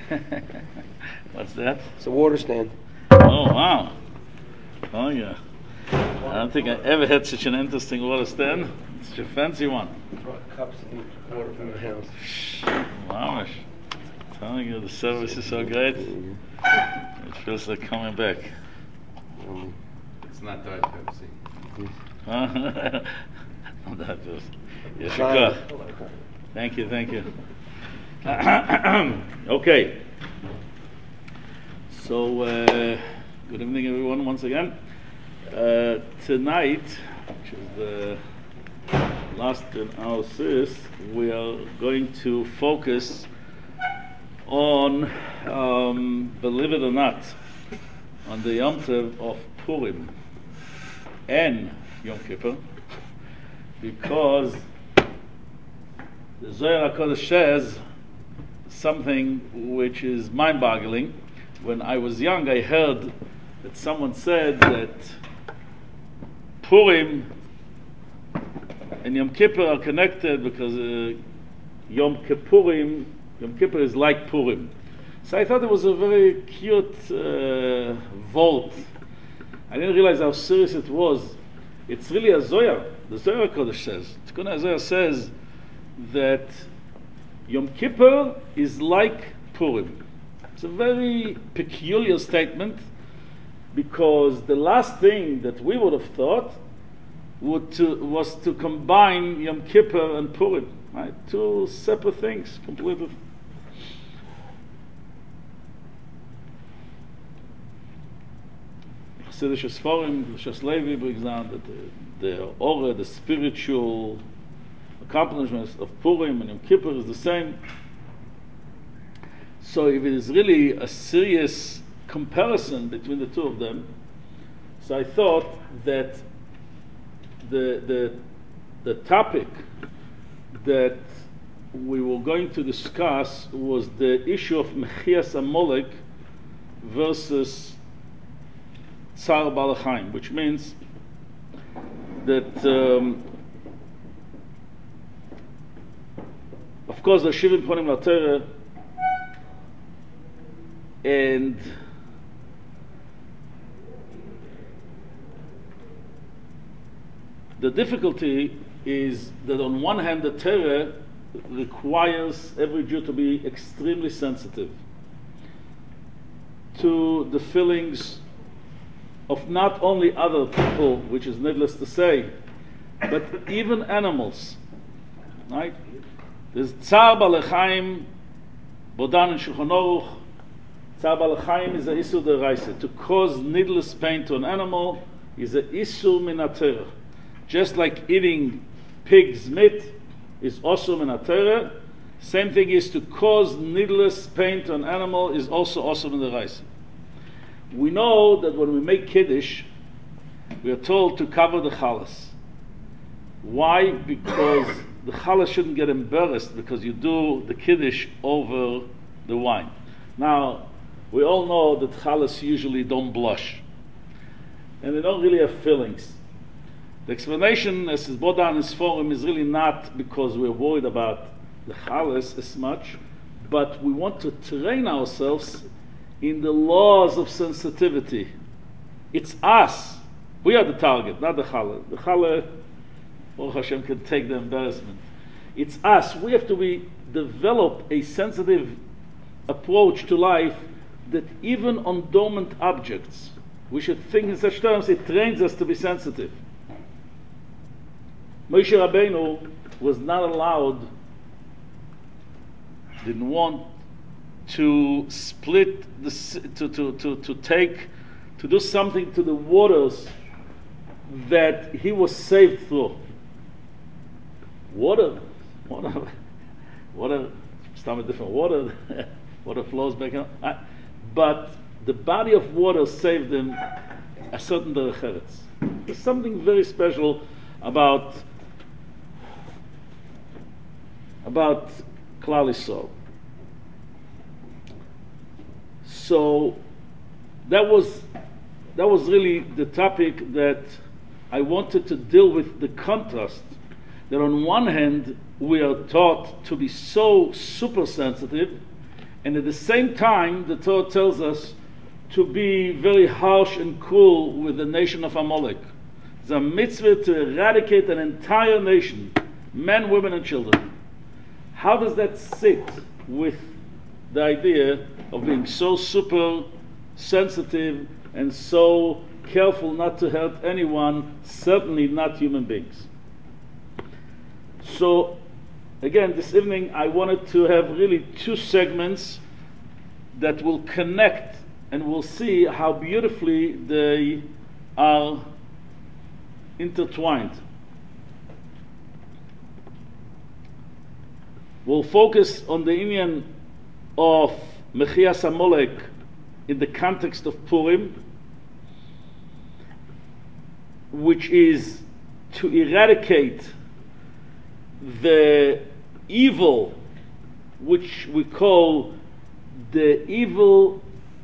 What's that? It's a water stand. Oh, wow. Oh, yeah. I don't think I ever had such an interesting water stand. It's such a fancy one. Brought cups and water from the house. Wow. Telling you, the service is so great. It feels like coming back. It's not Diet Pepsi. Not that just. Yes, you could. Thank you. Okay. So, good evening, everyone, once again. Tonight, which is the last in our series, we are going to focus on, believe it or not, on the Yom Tov of Purim and Yom Kippur, because the Zohar HaKodesh says something which is mind-boggling. When I was young, I heard that someone said that Purim and Yom Kippur are connected because Yom Kippur is like Purim. So I thought it was a very cute vault. I didn't realize how serious it was. It's really a Zohar. The Zohar HaKodesh says, Tikkun HaZohar says that Yom Kippur is like Purim. It's a very peculiar statement, because the last thing that we would have thought was to combine Yom Kippur and Purim, right? Two separate things, completely. Chassidish Sforim, Shas Levi brings down that the aura, the spiritual accomplishments of Purim and Yom Kippur is the same. So if it is really a serious comparison between the two of them, so I thought that the topic that we were going to discuss was the issue of Mechias Amalek versus Tsar Baal HaChaim, which means that of course the Shivim Ponim LaTorah, and the difficulty is that on one hand the Torah requires every Jew to be extremely sensitive to the feelings of not only other people, which is needless to say, but even animals. Right? There's Tsar Baal HaChaim, Bodan and Shulchan Aruch. Tsar Baal HaChaim is a Isur D'Oraisa. To cause needless pain to an animal is a Isur Min HaTorah. Just like eating pig's meat is also Min HaTorah, same thing is to cause needless pain to an animal is also Min D'Oraisa. We know that when we make Kiddush, we are told to cover the Chalas. Why? Because the Chalas shouldn't get embarrassed because you do the Kiddush over the wine. Now, we all know that Chalas usually don't blush, and they don't really have feelings. The explanation, as is brought down in this forum, is really not because we're worried about the Chalas as much, but we want to train ourselves in the laws of sensitivity. It's us. We are the target, not the Challah. The Challah, Baruch Hashem, can take the embarrassment. It's us. We have to develop a sensitive approach to life that even on dormant objects, we should think in such terms. It trains us to be sensitive. Moshe Rabbeinu was not allowed, didn't want to split to do something to the waters that he was saved through. Water, some different water. Water flows back up. But the body of water saved him a certain derech eretz. There's something very special about Klal Yisrael. So that was really the topic that I wanted to deal with, the contrast that on one hand we are taught to be so super sensitive, And at the same time, the Torah tells us to be very harsh and cruel with the nation of Amalek. It's a mitzvah to eradicate an entire nation, men, women, and children. How does that sit with the idea of being so super sensitive and so careful not to hurt anyone, certainly not human beings? So, again, this evening I wanted to have really two segments that will connect, and we'll see how beautifully they are intertwined. We'll focus on the inyan of Mechias Amalek in the context of Purim, which is to eradicate the evil which we call the evil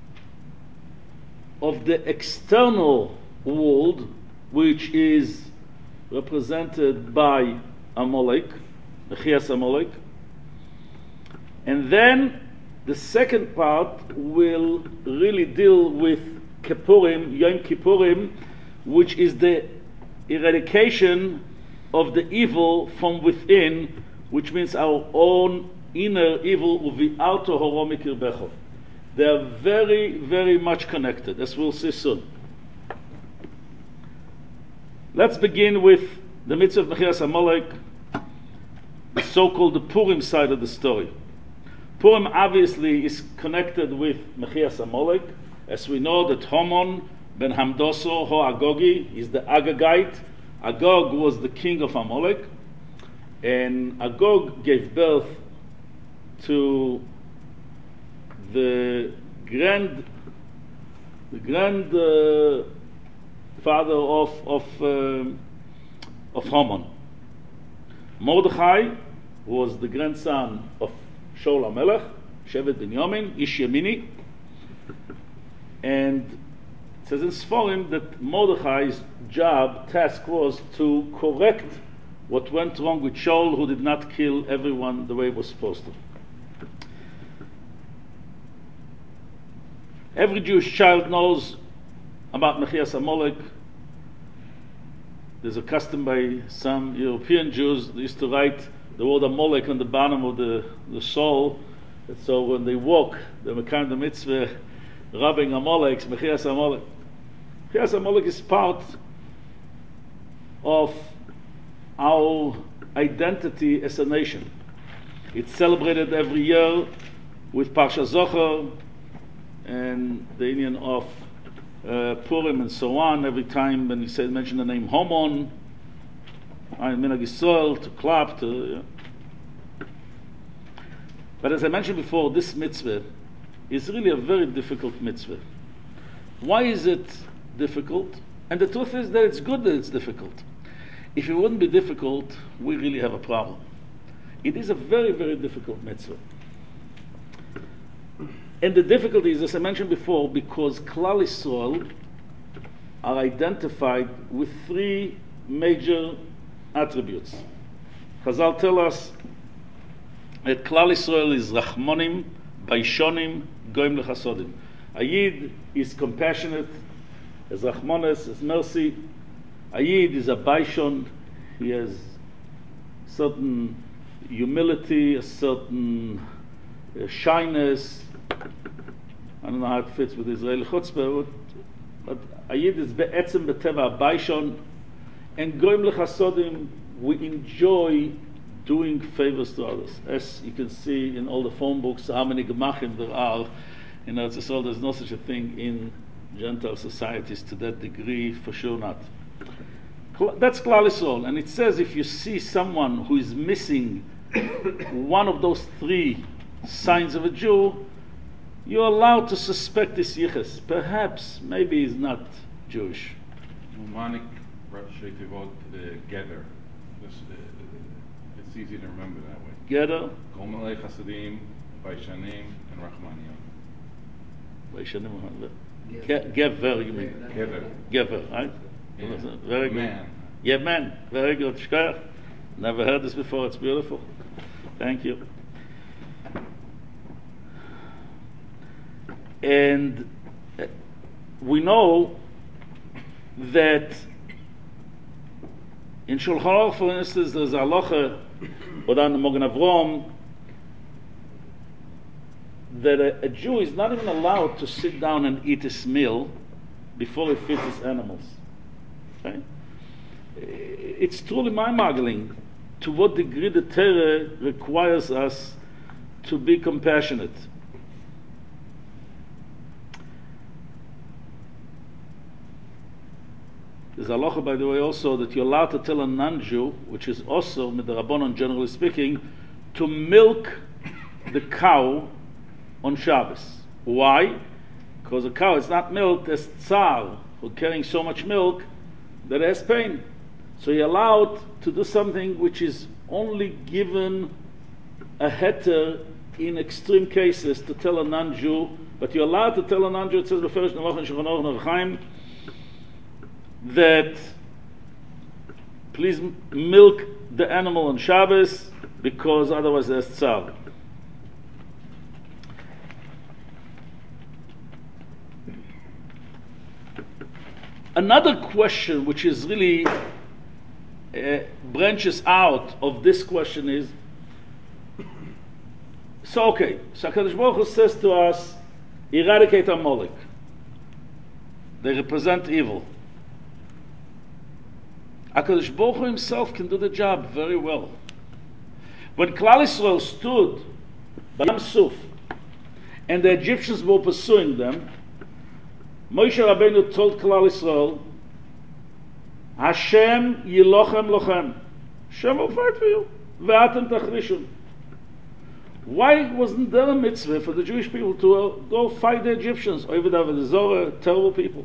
of the external world, which is represented by Amalek, Mechias Amalek. And then the second part will really deal with Kippurim, Yom Kippurim, which is the eradication of the evil from within, which means our own inner evil, uvi'arto horo mikirbecho. They are very, very much connected, as we'll see soon. Let's begin with the mitzvah of Mechias Amalek, the so-called the Purim side of the story. Purim obviously is connected with Mechias Amalek, as we know that Haman ben Hamdoso ho Agogi is the Agagite. Agog was the king of Amalek, and Agog gave birth to the father of Haman. Mordechai was the grandson of Shaul HaMelech, Shevet Binyamin, Ish Yemini, and it says in Sforim that Mordechai's task was to correct what went wrong with Shaul, who did not kill everyone the way it was supposed to. Every Jewish child knows about Mechias Amalek. There's a custom by some European Jews, they used to write the word Amalek on the bottom of the sole, and so when they walk, they become the mitzvah, rubbing Amalek, Mechias Amalek. Mechias Amalek is part of our identity as a nation. It's celebrated every year with Parsha Zohar and the union of Purim and so on. Every time when you mention the name Haman, Minhag Yisrael, to clap, But as I mentioned before, this mitzvah is really a very difficult mitzvah. Why is it difficult? And the truth is that it's good that it's difficult. If it wouldn't be difficult, we really have a problem. It is a very, very difficult mitzvah. And the difficulty is, as I mentioned before, because Klal Yisrael are identified with three major attributes. Chazal tell us that Klal Yisrael is Rachmonim, Baishonim, Goim Lechasodim. A Yid is compassionate, has Rachmones, has mercy. A Yid is a Baishon, he has certain humility, a certain shyness. I don't know how it fits with Israeli chutzpah, but a Yid is be'etzem b'teva Baishon, and Goim Lechasodim, we enjoy doing favors to others. As you can see in all the phone books, how many gemachim there are in Eretz Yisrael. There's no such a thing in Gentile societies to that degree, for sure not. That's Klal Yisrael, and it says if you see someone who is missing one of those three signs of a Jew, you're allowed to suspect this yichus. Perhaps, maybe he's not Jewish. Manik Rashi Tivot Gather. It's easy to remember that way. Gather. Gomelei Chasadim, Baishanim, and Rachmaniyot. Baishanim, Gever, you mean? Gever, right? Yeah. Very good. Man. Yeah, man. Very good. Shkoyach. Never heard this before. It's beautiful. Thank you. And we know that in Shulchan Aruch, for instance, there's a halacha, or down the Mogen Avrom, that a Jew is not even allowed to sit down and eat his meal before he feeds his animals. Okay? It's truly mind-boggling to what degree the Torah requires us to be compassionate. There's a halacha, by the way, also that you're allowed to tell a non-Jew, which is also midrabanan, generally speaking, to milk the cow on Shabbos. Why? Because a cow is not milked as tsar, who carrying so much milk that it has pain. So you're allowed to do something which is only given a heter in extreme cases to tell a non-Jew, but you're allowed to tell a non-Jew, it says beferish Shulchan Aruch Orach Chaim, that please milk the animal on Shabbos because otherwise there's tsar. Another question which is really branches out of this question is, so HaKadosh Baruch Hu says to us, eradicate Amalek. They represent evil. HaKadosh Baruch Hu himself can do the job very well. When Klal Yisrael stood by Yam Suf and the Egyptians were pursuing them, Moshe Rabbeinu told Klal Yisrael, Hashem yilochem lochem. Hashem will fight for you. Ve'atem tachrishun. Why wasn't there a mitzvah for the Jewish people to go fight the Egyptians? Oved Avodah Zorah, terrible people.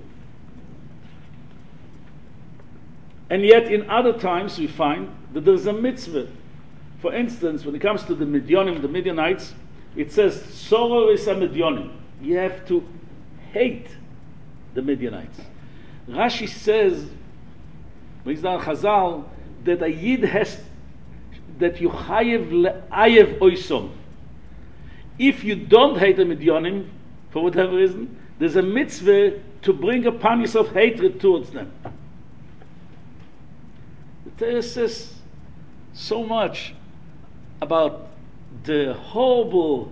And yet in other times we find that there's a mitzvah. For instance, when it comes to the Midyanim, the Midianites, it says, Soror is a Midyanim. You have to hate the Midianites. Rashi says, brings down Chazal, that a Yid has, that you chayev le'ayev oisom. If you don't hate the Midyanim, for whatever reason, there's a mitzvah to bring upon yourself hatred towards them. The Torah says so much about the horrible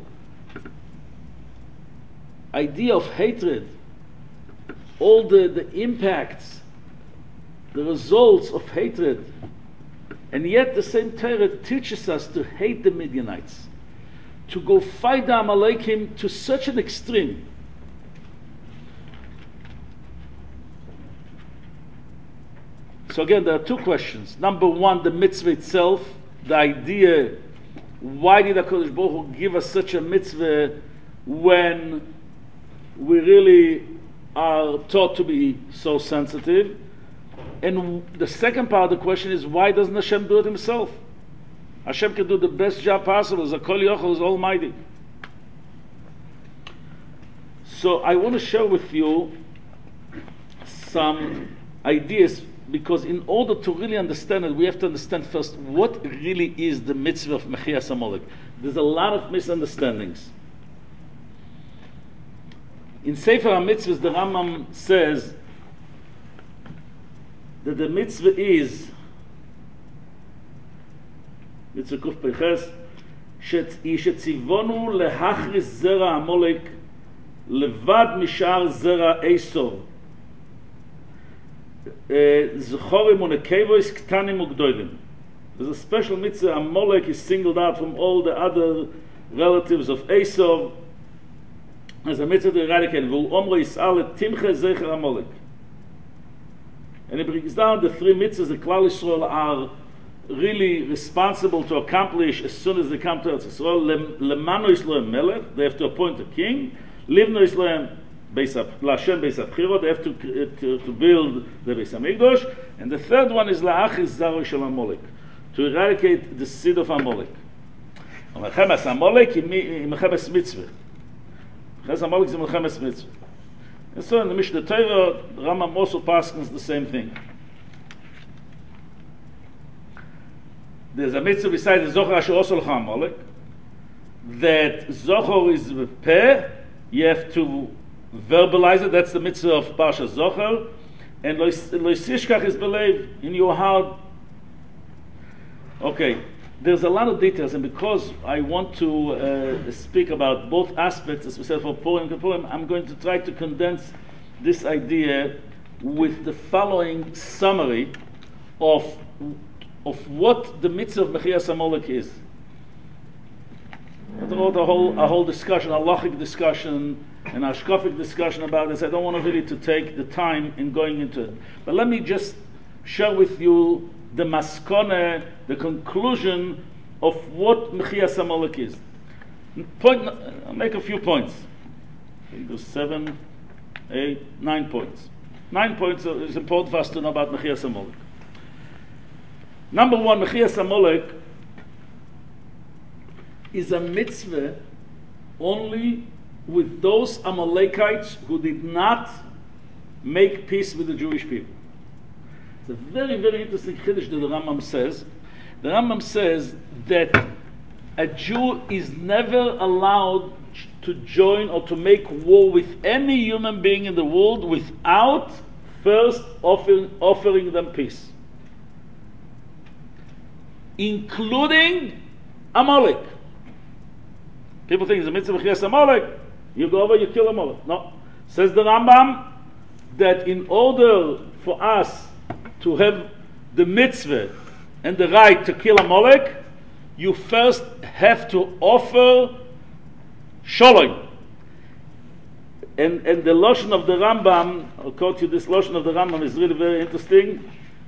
idea of hatred, all the impacts, the results of hatred, and yet the same Torah teaches us to hate the Midianites, to go fight the Amalekim to such an extreme. So again, there are two questions. Number one, the mitzvah itself, the idea, why did HaKadosh Baruch Hu give us such a mitzvah when we really are taught to be so sensitive? And the second part of the question is, why doesn't Hashem do it himself? Hashem can do the best job possible. Zakol Yochel is almighty. So I want to share with you some ideas, because in order to really understand it, we have to understand first what really is the mitzvah of Mechias Amalek. There's a lot of misunderstandings. In Sefer HaMitzvahs, the Rambam says that the mitzvah is mitzvah Kuf Peches shetzivonu lehachris zera Amalek levad mishar zera Esov Zechorim unekevois ktanim ugdoilim. There's a special mitzvah. Amalek is singled out from all the other relatives of Esau. There's a mitzvah to eradicate. V'u omro yis'al timche zecher Amalek. And it brings down the three mitzvahs that Klal Yisrael are really responsible to accomplish as soon as they come to Eretz Yisrael. Lemano Yisrael melech, they have to appoint a king. Livno Yisrael Lashem Beis Abchirot, they have to build the Beis Hamikdash. And the third one is La'achis Zaro Shel Amalek, to eradicate the seed of Amalek. Melchemes Amalek is Melchemes Mitzvah. Melchemes Amalek is Melchemes Mitzvah. And so in the Mishnah Torah, Rambam also paskins the same thing. There's a mitzvah besides the Zohar Asher Osol Amalek, that Zohar is the peh, you have to verbalize it. That's the mitzvah of Parsha Zohar. And loisishkach is believe in your heart. Okay, there's a lot of details, and because I want to speak about both aspects, as we said for Purim and Purim, I'm going to try to condense this idea with the following summary of what the mitzvah of Mechias HaMolek is. I wrote a whole discussion, a halachic discussion, an ashkafic discussion about this. I don't want to really to take the time in going into it. But let me just share with you the maskone, the conclusion of what Mechias HaMolek is. I'll make a few points. I think there's 7, 8, 9 points. 9 points is important for us to know about Mechias HaMolek. Number one, Mechias HaMolek is a mitzvah only with those Amalekites who did not make peace with the Jewish people. It's a very, very interesting chiddush that the Rambam says. The Rambam says that a Jew is never allowed to join or to make war with any human being in the world without first offering them peace, including Amalek. People think it's a mitzvah of Mechias HaMolek. You go over, you kill Amalek. No. Says the Rambam that in order for us to have the mitzvah and the right to kill Amalek, you first have to offer shalom. And the loshon of the Rambam, I'll quote you this loshon of the Rambam, is really very interesting.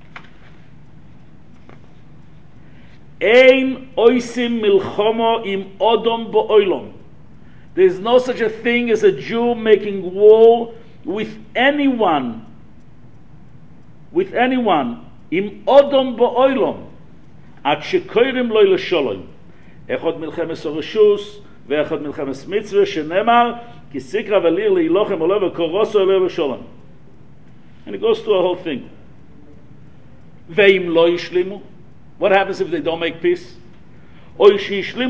Ein oisim milchomo im odom bo'oilom. There is no such a thing as a Jew making war with anyone. Im odom bo'oilom. Ad shekoirim lo l'sholom. Echad milchemes oreshus ve'echad milchemes mitzvah shenemar ki sikra v'lir le'ilochem oleh v'koroso oleh l'sholom. And it goes through a whole thing. Ve'im lo yishlimu. What happens if they don't make peace? Then you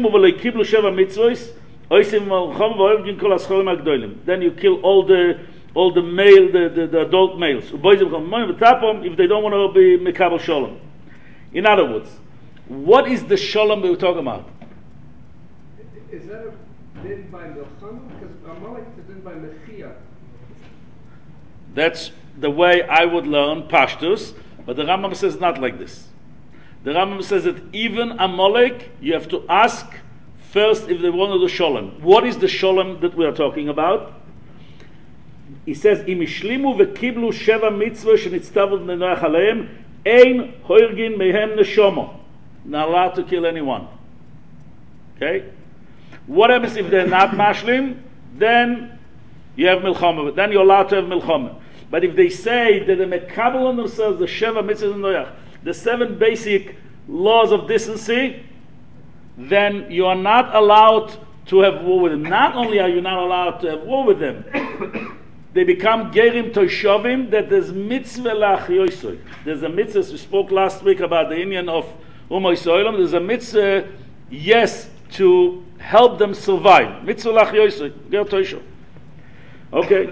kill all the male, the adult males. If they don't want to be mekabel shalom. In other words, what is the shalom we were talking about? Is that a din by milchama? Because Amalek is a din by mechia. That's the way I would learn Pashtus, but the Rambam says not like this. The Rambam says that even Amalek, you have to ask first if they want to do shalom. What is the shalom that we are talking about? He says, "Im ishlimu v'kiblu sheva mitzvah shenitztavu b'nei aleim, ein hoirgin mehem neshomo." Not allowed to kill anyone. Okay? What happens if they're not mashlim? Then you have milchama. Then you're allowed to have milchama. But if they say that they mekabel on themselves the sheva mitzvahs and noyach, the 7 basic laws of decency, then you are not allowed to have war with them. Not only are you not allowed to have war with them, they become gerim toshavim, that there's mitzvah la'achyoisoi. There's a mitzvah, we spoke last week about the Indian of Umoy Soilam, there's a mitzvah, yes, to help them survive. Mitzvah la'achyoisoi, ger toshav. Okay.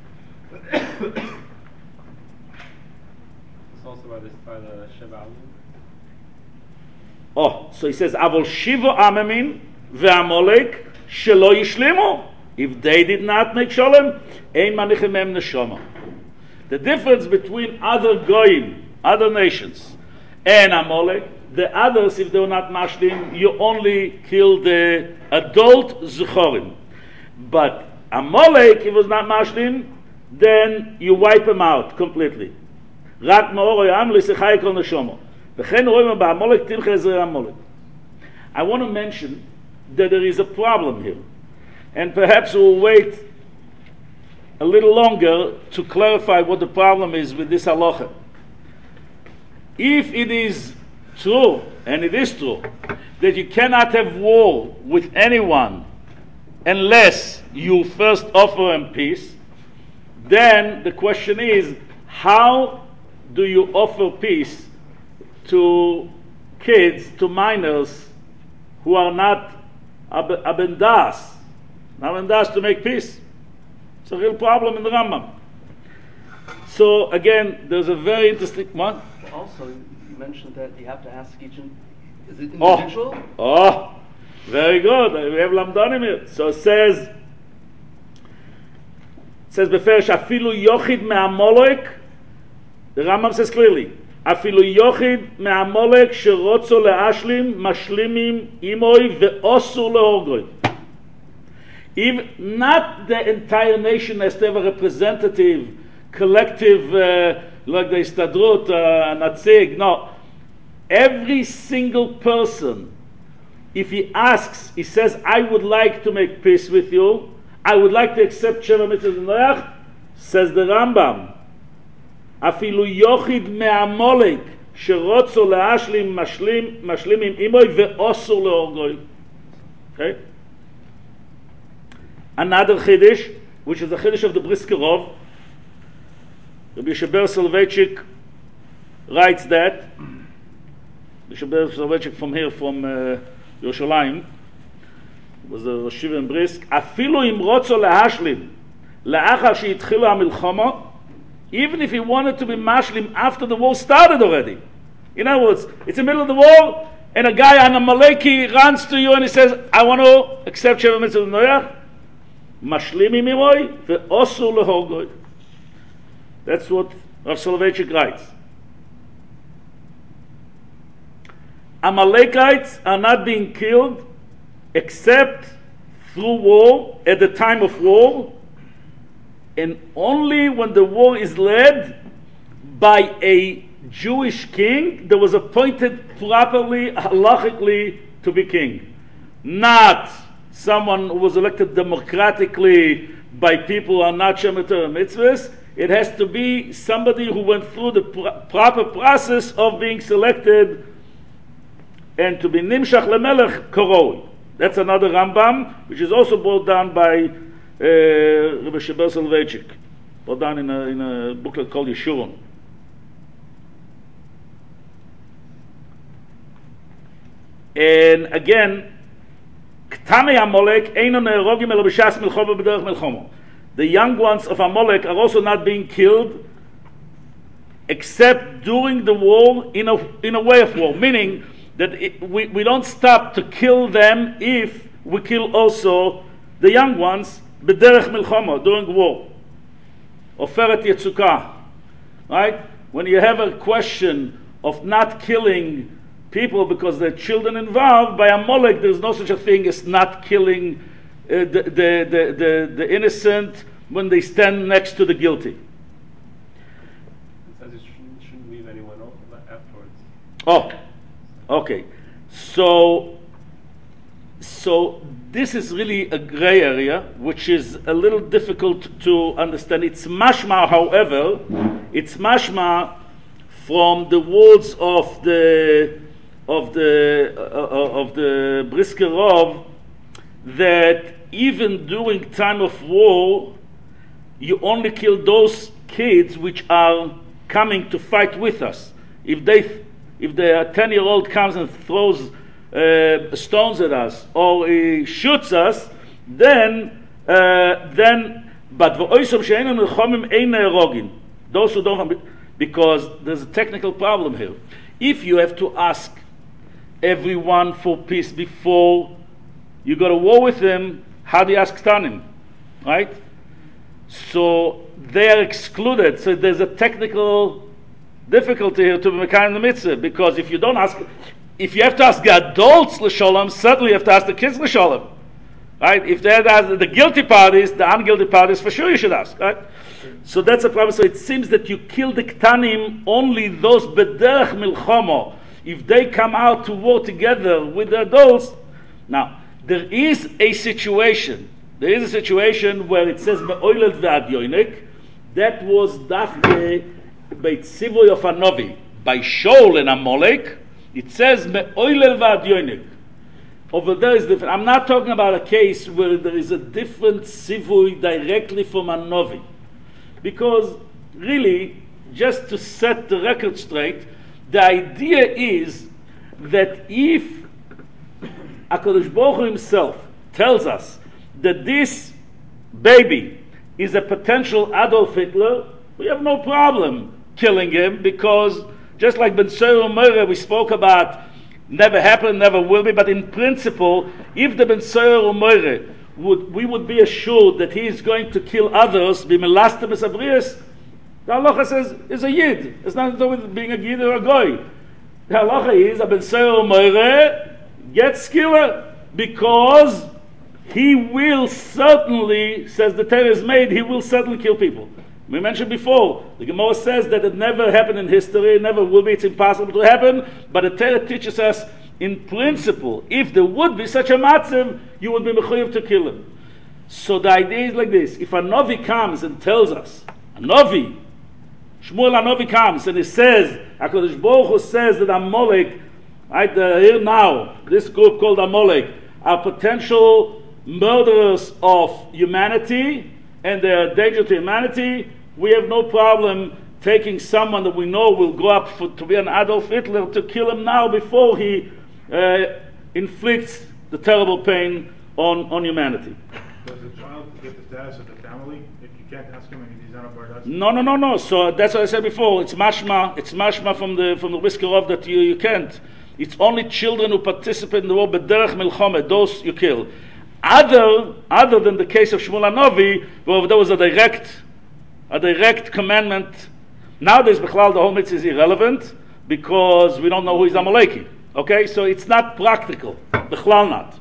By the Sheva. Oh, so he says, Avol Shiva Amamin ve'Amalek shelo yishlimu. If they did not make shalom, ein manichem em neshama. The difference between other goyim, other nations, and Amalek, the others, if they were not mashlim, you only kill the adult zuchorim. But Amalek, if it was not mashlim, then you wipe him out completely. I want to mention that there is a problem here, and perhaps we'll wait a little longer to clarify what the problem is with this halacha. If it is true, and it is true, that you cannot have war with anyone unless you first offer him peace, then the question is, how do you offer peace to kids, to minors who are not abendas to make peace? It's a real problem in the Rambam. So again, there's a very interesting one. Also, you mentioned that you have to ask each. Is it individual? Oh, very good. We have Lamdanim here. So it says Beferish Afilu Yochid Me'amolek. The Rambam says clearly, Afilu Yochid Me'amolek Sherotzo Le'ashlim Mashlimim Imoi Ve'osur Le'orgoi. Even not the entire nation has to have a representative, collective, like the Istadrut, Natzig. No, every single person, if he asks, he says, "I would like to make peace with you. I would like to accept Sheva Mitzvahs Noach," says the Rambam. Afilu yochid me'amolek sherotzo le'ashlim mashlimim imoy ve'osur le'orgoi. Okay. Another chiddush, which is the chiddush of the Brisker Rov, Rabbi Shaber Soloveitchik writes that. Rabbi Shaber Soloveitchik from here, from Yerushalayim, was the Rosh Yeshiva in Brisk. Afilu im rotzo le'ashlim le'achar she'itchilu ha'milchama, even if he wanted to be mashlim after the war started already. In other words, it's in the middle of the war, and a guy, an Amaleki, runs to you and he says, "I want to accept Sheva Mitzvahs Noach." Mashlimim imoy ve'osur le'orgoi. That's what Rav Soloveitchik writes. Amalekites are not being killed except through war, at the time of war, and only when the war is led by a Jewish king that was appointed properly, halachically, to be king. Not someone who was elected democratically by people who are not Shemitah Torah mitzvahs. It has to be somebody who went through the proper process of being selected and to be Nimshach Lemelech Koroi. That's another Rambam, which is also brought down by Rabbi Shaber Soloveitchik, brought down in a booklet called Yeshurun. And again, K'tanei Amalek eino ne'erogim elo b'shas milchoma b'derech milchoma. The young ones of Amalek are also not being killed except during the war in a way of war, meaning that we don't stop to kill them if we kill also the young ones b'derech milchoma, during war. Oferet Yetzukah. Right? When you have a question of not killing people because there are children involved, by Amalek there's no such a thing as not killing the innocent when they stand next to the guilty. It says you shouldn't leave anyone afterwards. Oh, okay. So this is really a gray area, which is a little difficult to understand. It's mashma, however, it's mashma from the words of the Brisker Rov, that even during time of war, you only kill those kids which are coming to fight with us. If the 10-year-old comes and throws stones at us or he shoots us, then but those who don't, because there's a technical problem here. If you have to ask everyone for peace before you go to war with them, how do you ask Ktanim? Right? So they are excluded. So there's a technical difficulty here to be Mekayim the mitzvah, because if you don't ask, if you have to ask the adults l'sholem, suddenly you have to ask the kids l'sholem. Right? If they are the guilty parties, the unguilty parties, for sure you should ask. Right? So that's a problem. So it seems that you kill the Ktanim, only those b'derech milchama, if they come out to war together with the adults. Now, there is a situation where it says me'oilel ve'ad yoinek. That was dafke by tzivoy of Anovi, by Shaul and Amalek. It says me'oilel ve'ad yoinek. Over there is different. I'm not talking about a case where there is a different tzivoy directly from Anovi, because really, just to set the record straight, the idea is that if HaKadosh Baruch Hu himself tells us that this baby is a potential Adolf Hitler, we have no problem killing him, because just like Ben Soyer U'Meireh we spoke about, never happened, never will be, but in principle, if the Ben Soyer U'Meireh we would be assured that he is going to kill others, be melastem esabrius, the halacha says is a yid. It's nothing to do with being a yid or a goy. The halacha is a Ben Soyer U'Meireh gets skiller, because he will certainly, says the Torah is made, he will certainly kill people. We mentioned before, the Gemara says that it never happened in history, it never will be, it's impossible to happen, but the Torah teaches us, in principle, if there would be such a matzav, you would be mechuyev to kill him. So the idea is like this: if a Novi comes and tells us, a Novi, Shmuel Hanovi comes and he says, HaKadosh Baruch Hu says that Amalek, right, here now, this group called Amalek, are potential murderers of humanity, and they are a danger to humanity, we have no problem taking someone that we know will grow up to be an Adolf Hitler, to kill him now before he inflicts the terrible pain on humanity. Does the child get the status of the family if you can't ask him and he's not a Bardas? No. So that's what I said before. It's mashma from the Whiskerov that you can't. It's only children who participate in the war b'derech milchama. Those you kill. Other than the case of Shmuel Hanovi, where there was a direct commandment. Nowadays, Bechlal, the whole mitzvah is irrelevant because we don't know who is Amaleki. Okay, so it's not practical. Bechlal not.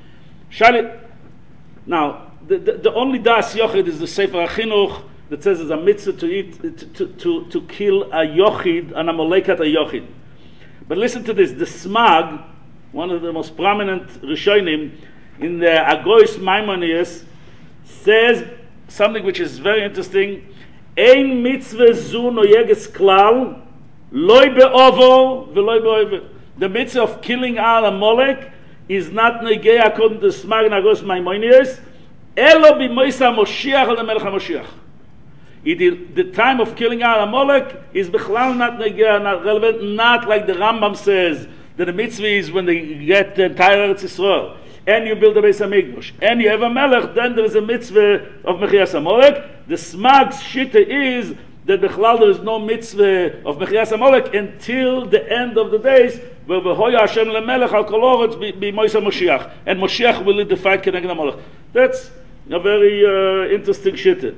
Now, the only das yochid is the Sefer HaChinuch that says it's a mitzvah to kill a yochid, an Amalekat a yochid. But listen to this: the Smag, one of the most prominent Rishonim in the Agois Maimonides, says something which is very interesting. Ein mitzvah zu noyeges klal, loy be'ovo veloy be'over. The mitzvah of killing Al Amalek is not negei according to Smag and Agois Maimonides, elo b'moisa Moshiach al Melech HaMoshiach. The time of killing Al Amalek is bechlal not negei, not relevant, not like the Rambam says that the mitzvah is when they get the entire Eretz Yisrael, and you build a Beis HaMikdash, and you have a Melech, then there is a mitzvah of Mechias Amalek. The Smag's shitta is that bechlal there is no mitzvah of Mechias Amalek until the end of the days, where v'hoya Hashem lemelech al kol oretz be Moisa Moshiach, and Moshiach will lead the fight keneged Amalek. That's a very interesting shitta.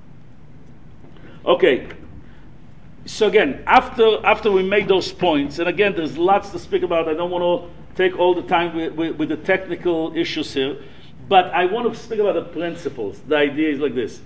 Okay, so again, after we made those points, and again, there's lots to speak about. I don't want to take all the time with the technical issues here, but I want to speak about the principles. The idea is like this.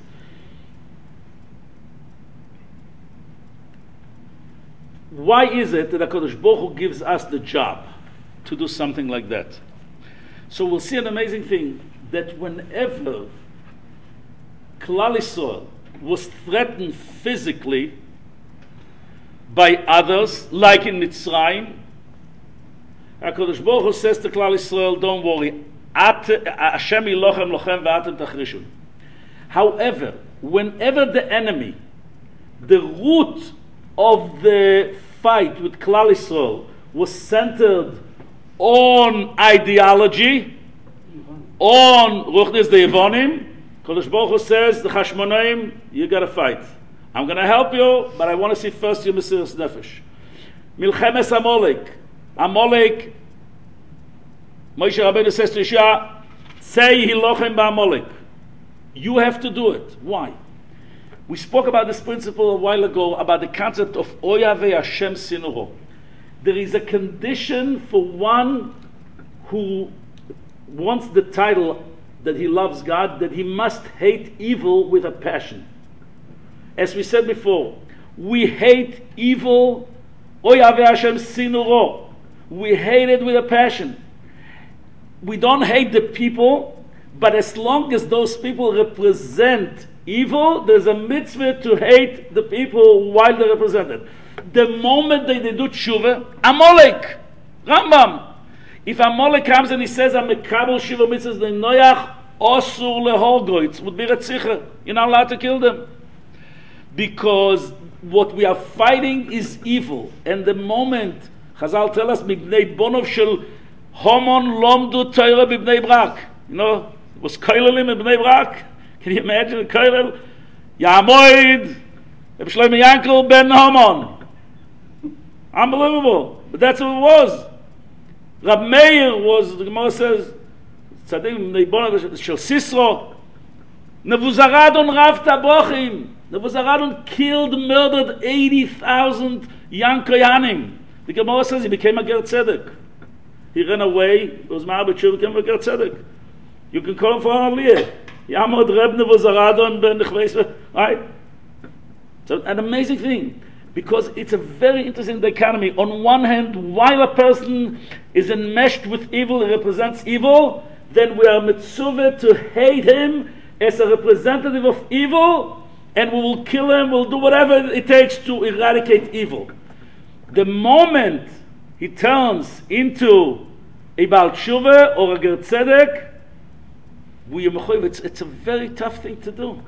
Why is it that HaKadosh Baruch Hu gives us the job to do something like that? So we'll see an amazing thing, that whenever Klal Yisrael was threatened physically by others, like in Mitzrayim, HaKadosh Baruch Hu says to Klal Yisrael, don't worry, Hashem ilochem lochem v'atem tachrishun. However, whenever the enemy, the root of the fight with Klal Yisrael was centered on ideology, on Ruchnis the Yevonim, Kodesh Baruch Hu says, the Chashmonaim, you got to fight. I'm going to help you, but I want to see first your Mesiras Nefesh. Milchemes Amalek. Amalek, Moshe Rabbeinu says to Yeshua, say Hilochem ba'Amalek. You have to do it. Why? We spoke about this principle a while ago, about the concept of Oyave Hashem Sinuro. There is a condition for one who wants the title that he loves God, that he must hate evil with a passion. As we said before, we hate evil, Oyave Hashem Sinuro. We hate it with a passion. We don't hate the people, but as long as those people represent evil, there's a mitzvah to hate the people while they're represented. The moment they do tshuva, Amalek, Rambam. If Amalek comes and he says, I'm a kabel shiva mitzvahs le'noyach, osur lehorgo, it would be retzicha. You're not allowed to kill them. Because what we are fighting is evil. And the moment, Chazal tell us, mibnei bonov shel homon lomdu Torah b'bnei brak. You know, it was koilelim in b'nei brak. Can you imagine a kollel? Yamoid, Shlomo Yankel ben Haman. Unbelievable. But that's what it was. Rab Meir was, the Gemara says, Tzadim Neibonah Shel Sisro. Nebuzaradon Rav Tabochim. Nebuzaradon killed, murdered 80,000 young Koyanim. The Gemara says he became a Ger Tzedek. He ran away, it was Ma'abed Shuv, became a Ger Tzedek. You can call him for an Aliyah. Yamod Reb Nebuzaradon ben Nechveis, right? So an amazing thing, because it's a very interesting dichotomy. On one hand, while a person is enmeshed with evil, he represents evil, then we are mitzvah to hate him as a representative of evil, and we will kill him, we'll do whatever it takes to eradicate evil. The moment he turns into a Baal Tshuva or a Ger Tzedek, it's a very tough thing to do.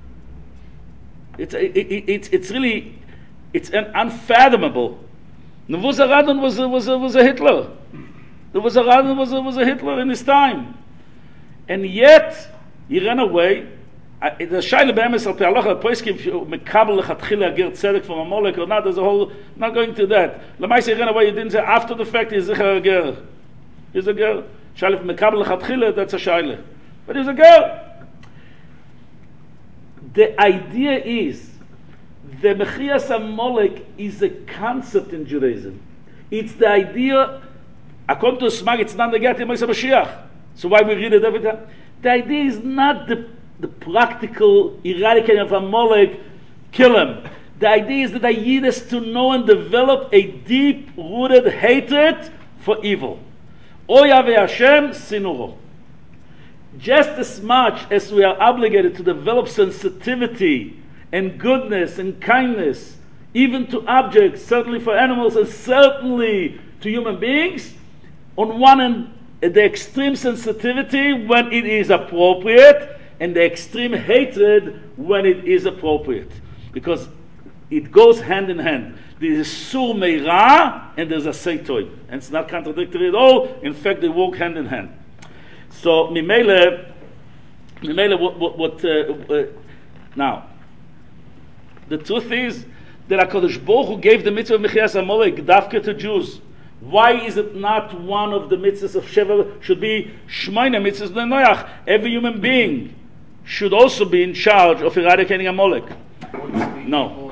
It's really, it's an unfathomable. Nebuzaradon was a Hitler. Nebuzaradon was a Hitler in his time, and yet he ran away. The Shaila Be'emes al Pi Halacha Poiskim Mekabel Lechatchila Ger Tzedek from Amalek or not. There's a whole. Not going to that. Lamaisa he ran away. He didn't say after the fact he's a Ger. He's a Ger. Shaila Mekabel Lechatchila. That's a Shaila. But he's a Ger. The idea is the Mechias Amalek is a concept in Judaism. It's the idea. According to Smag, it's not the Get Mashiach. So why we read it every time? The idea is not the practical eradicating of Amalek, kill him. The idea is that a Yid has to know and develop a deep-rooted hatred for evil. Oya ve'Hashem sinuro. Just as much as we are obligated to develop sensitivity and goodness and kindness, even to objects, certainly for animals and certainly to human beings, on one hand, the extreme sensitivity when it is appropriate, and the extreme hatred when it is appropriate. Because it goes hand in hand. There is sur meira and there's a seitoy. And it's not contradictory at all. In fact, they walk hand in hand. So, Mimele, now, the truth is that HaKadosh Baruch Hu gave the mitzvah of Mechias Amalek dafka to Jews. Why is it not one of the mitzvahs of Sheva should be Shmoina mitzvahs Noach? Every human being should also be in charge of eradicating Amalek. No.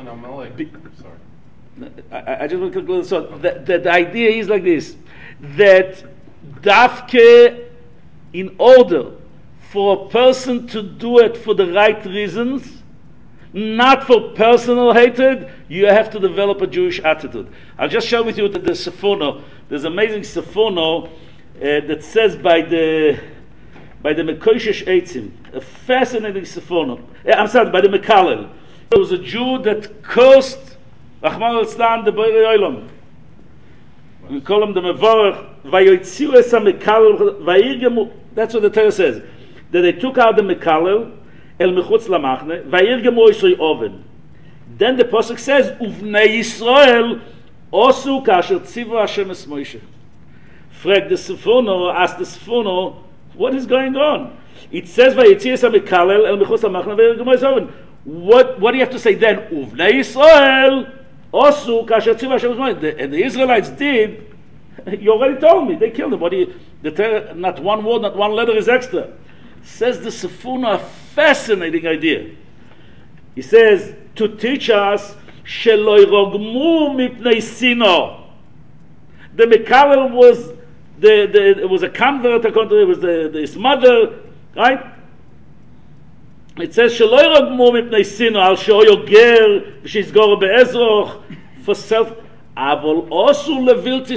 I just want to conclude. So the idea is like this: that dafke, in order for a person to do it for the right reasons, not for personal hatred, you have to develop a Jewish attitude. I'll just share with you the Sefono. There's an amazing Sefono that says by the Mekoshesh Eitzim, a fascinating Sefono. I'm sorry, by the Mekalel. There was a Jew that cursed Rachman al-Tzlan, the Borei Olam. We call him the Mevorach. Vayotziu es ha-Mekalel, vayirgemu. That's what the Torah says. That they took out the Mekalel el mechutz lamachne, vayirgemu isoi oven. Then the Pasuk says, Uvnei Yisrael osu kasher tzivu Hashem es Moshe. Frag the Sefono, ask the Sefono, what is going on? It says, Vayotziu es ha-Mekalel el mechutz lamachne, vayirgemu isoi oven. What do you have to say then? Uvnei Yisrael osu kasher tzivu Hashem es Moshe. And the Israelites did. You already told me, they killed him. What do you, not one word, not one letter is extra. Says the Sefono, a fascinating idea. He says, to teach us, Sheloi rogmu mipnei sino. The Mekalel was it was a convert, it was his mother, right? It says, Sheloi rogmu mipnei sino, al she'oyo ger, v'shizgor be'ezroch, for self. That's what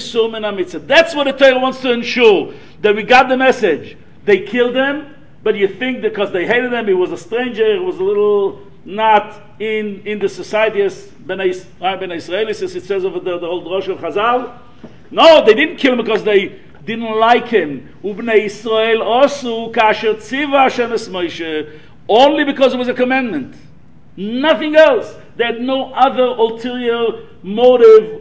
the Torah wants to ensure, that we got the message. They killed him, but you think that because they hated him, he was a stranger, he was a little not in the society as Bnei Israelis, as it says over the old Rosh of Chazal. No, they didn't kill him because they didn't like him. Ubnei Israel osu kasher tziva Hashem es Moshe, only because it was a commandment. Nothing else. They had no other ulterior motive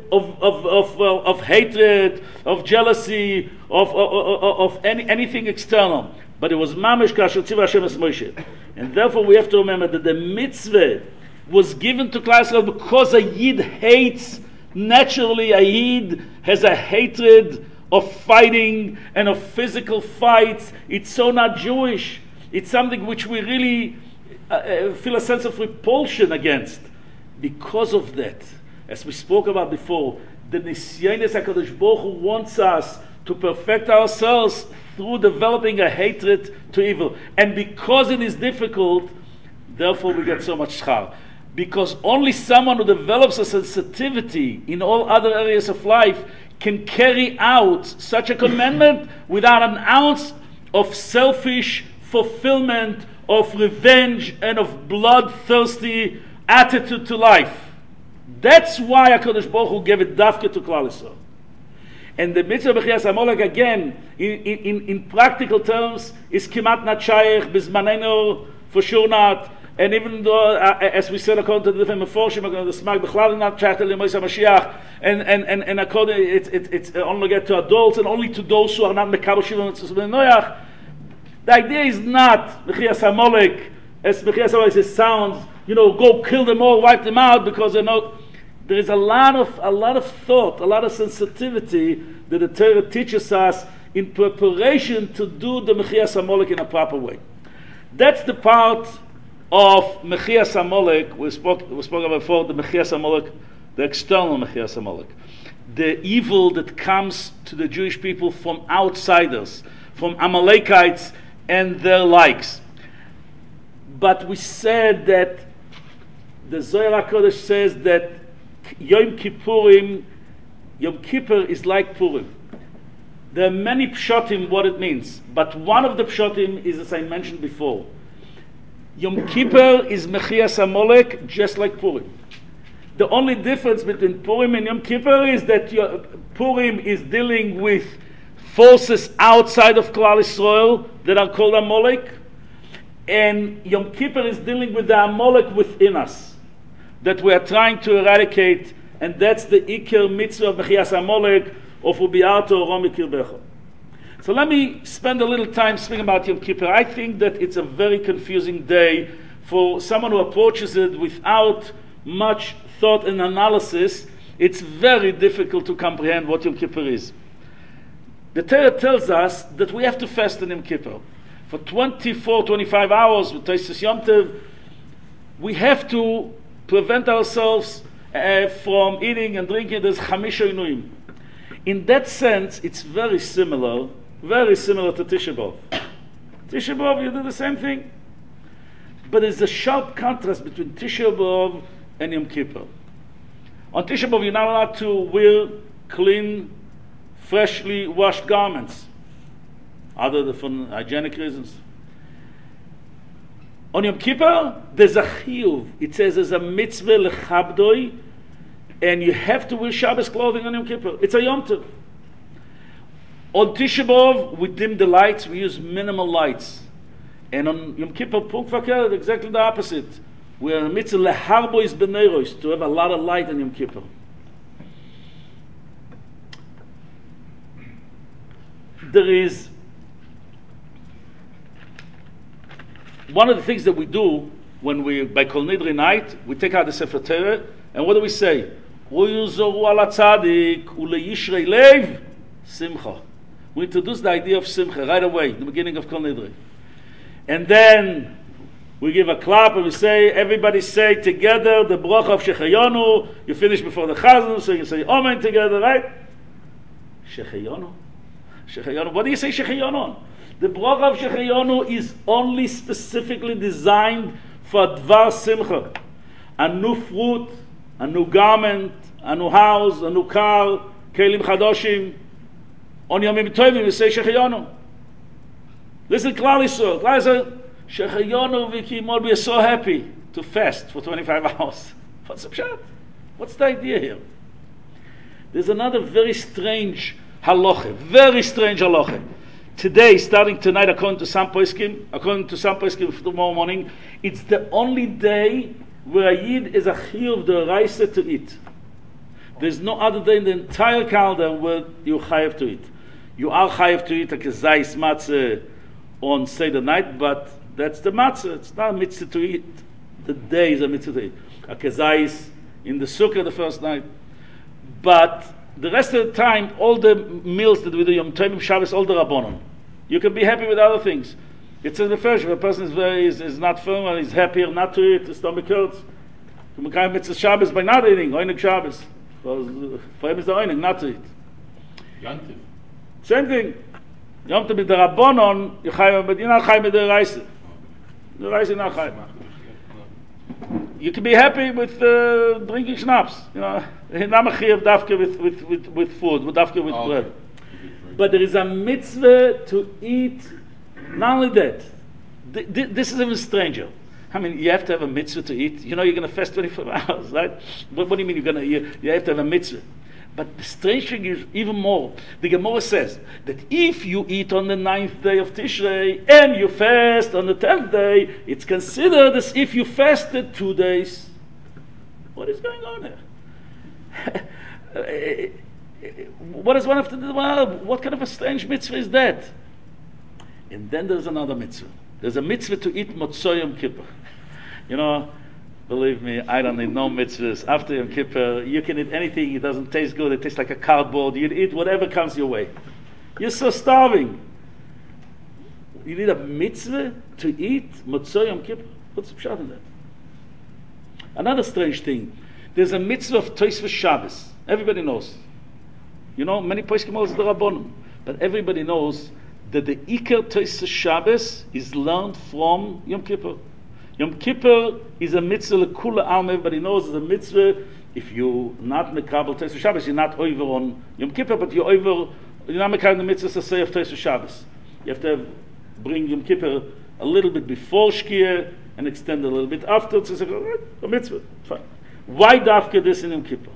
of hatred, of jealousy, of anything external. but it was mamish kasher tziva Hashem es Moshe. And therefore we have to remember that the mitzvah was given to Klal Yisrael because a Yid hates, naturally a Yid has a hatred of fighting and of physical fights. It's so not Jewish. It's something which we really feel a sense of repulsion against. Because of that, as we spoke about before, the Nisyonos HaKadosh Baruch Hu wants us to perfect ourselves through developing a hatred to evil. And because it is difficult, therefore we get so much schar. Because only someone who develops a sensitivity in all other areas of life can carry out such a commandment without an ounce of selfish fulfillment, of revenge, and of bloodthirsty attitude to life. That's why HaKadosh Baruch Hu gave it dafke to Klal Yisrael. And the mitzvah b'chias Amalek, again, in practical terms, is kimat not shaykh, bizmanenu, for sure not. And even though, as we said, according to the different meforshim, according to the smag, b'chlal not shaykh to Moisei Mashiach, and according, it's only get to adults and only to those who are not mekabel shivim noyach. The idea is not b'chias Amalek, as b'chias Amalek sounds, go kill them all, wipe them out, because they're not. There is a lot of thought, a lot of sensitivity that the Torah teaches us in preparation to do the Mechias Amalek in a proper way. That's the part of Mechias Amalek we spoke about before, the Mechias Amalek, the external Mechias Amalek. The evil that comes to the Jewish people from outsiders, from Amalekites and their likes. But we said that the Zohar HaKodesh says that Yom Kippur is like Purim. There are many pshatim what it means, but one of the pshatim is, as I mentioned before, Yom Kippur is Mechias Amalek just like Purim. The only difference between Purim and Yom Kippur is that Purim is dealing with forces outside of Klal Yisrael that are called Amalek, and Yom Kippur is dealing with the Amalek within us that we are trying to eradicate, and that's the Iker Mitzvah of Mechias Amalek of Ubi'ato Rom Yikirbecha. So let me spend a little time speaking about Yom Kippur. I think that it's a very confusing day for someone who approaches it without much thought and analysis. It's very difficult to comprehend what Yom Kippur is. The Torah tells us that we have to fast on Yom Kippur. For 24-25 hours with Tosfos Yom Tov, we have to prevent ourselves from eating and drinking. There's Chamisha Inuim. In that sense, it's very similar to Tisha B'Av. Tisha B'Av, you do the same thing. But there's a sharp contrast between Tisha B'Av and Yom Kippur. On Tisha B'Av, you're not allowed to wear clean, freshly washed garments, other than for hygienic reasons. On Yom Kippur, there's a chiyuv. It says there's a mitzvah lechabdoi, and you have to wear Shabbos clothing on Yom Kippur. It's a Yom Tov. On Tisha B'Av, we dim the lights. We use minimal lights. And on Yom Kippur, Puk Fakir, exactly the opposite. We are a mitzvah leharbois b'neiros, to have a lot of light on Yom Kippur. There is one of the things that we do when by Kol Nidri night, we take out the Sefer Torah, and what do we say? Uyuzoru ala tzadik uleyishrei lev simcha. We introduce the idea of simcha right away, the beginning of Kol Nidri. And then we give a clap and we say, everybody say together the bracha of Shechayonu. You finish before the Chazan, so you say Amen together, right? Shechayonu. Shechayonu. What do you say Shechayonu on? The bracha of Shechayonu is only specifically designed for Dvar Simcha. A new fruit, a new garment, a new house, a new car, Kelim Chadoshim. On Yomim Tovim you say Shechayonu. Listen, Klal Yisrael. Klal Yisrael, Shechayonu v'kimol, we are so happy to fast for 25 hours. What's the pshat? What's the idea here? There's another very strange halacha. Today, starting tonight, according to some poskim for tomorrow morning, it's the only day where a Yid is a chiyuv d'oraisa to eat. There's no other day in the entire calendar where you're chayav to eat. You are chayav to eat a kezayis matzah, on Seder night, but that's the matzah. It's not a mitzvah to eat. The day is a mitzvah to eat. A kezayis in the sukkah the first night. But the rest of the time, all the meals that we do, Yom Tovim, Shabbos, all the Rabbanon. You can be happy with other things. It says the first, if a person is not firm and is happier not to eat, his stomach hurts. You can make mitzvah Shabbos by not eating, Oinig Shabbos. For him is the Oinig, not to eat. Yantiv. Same thing. Yom Tov with the Rabbanon, you're not chayim with the Reise. The Reise is not chayim. You can be happy with drinking schnapps. You know, not mechiv dafke with food, with dafke with bread. But there is a mitzvah to eat. Not only that, this is even stranger. I mean, you have to have a mitzvah to eat. You know, you're going to fast 24 hours, right? What do you mean you have to have a mitzvah? But the strange thing is even more. The Gemara says that if you eat on the 9th day of Tishrei and you fast on the 10th day, it's considered as if you fasted 2 days. What is going on here? What does one have to do? What kind of a strange mitzvah is that? And then there's another mitzvah. There's a mitzvah to eat Motzei Yom Kippur. You know, believe me, I don't need no mitzvahs. After Yom Kippur, you can eat anything. It doesn't taste good. It tastes like a cardboard. You eat whatever comes your way. You're so starving. You need a mitzvah to eat Motzei Yom Kippur. What's the pshat in that? Another strange thing. There's a mitzvah of Tosfos Shabbos. Everybody knows. You know, many poskim also the Rabbanim. But everybody knows that the Iker Tosfos Shabbos is learned from Yom Kippur. Yom Kippur is a mitzvah lekula alma. Everybody knows it's a mitzvah. If you not mekabel Tosfos Shabbos, you're not over on Yom Kippur, but you're not mekabel the mitzvah to say of Tosfos Shabbos. You have to bring Yom Kippur a little bit before Shkia and extend a little bit after. It's a mitzvah. Fine. Why dafka this in Yom Kippur?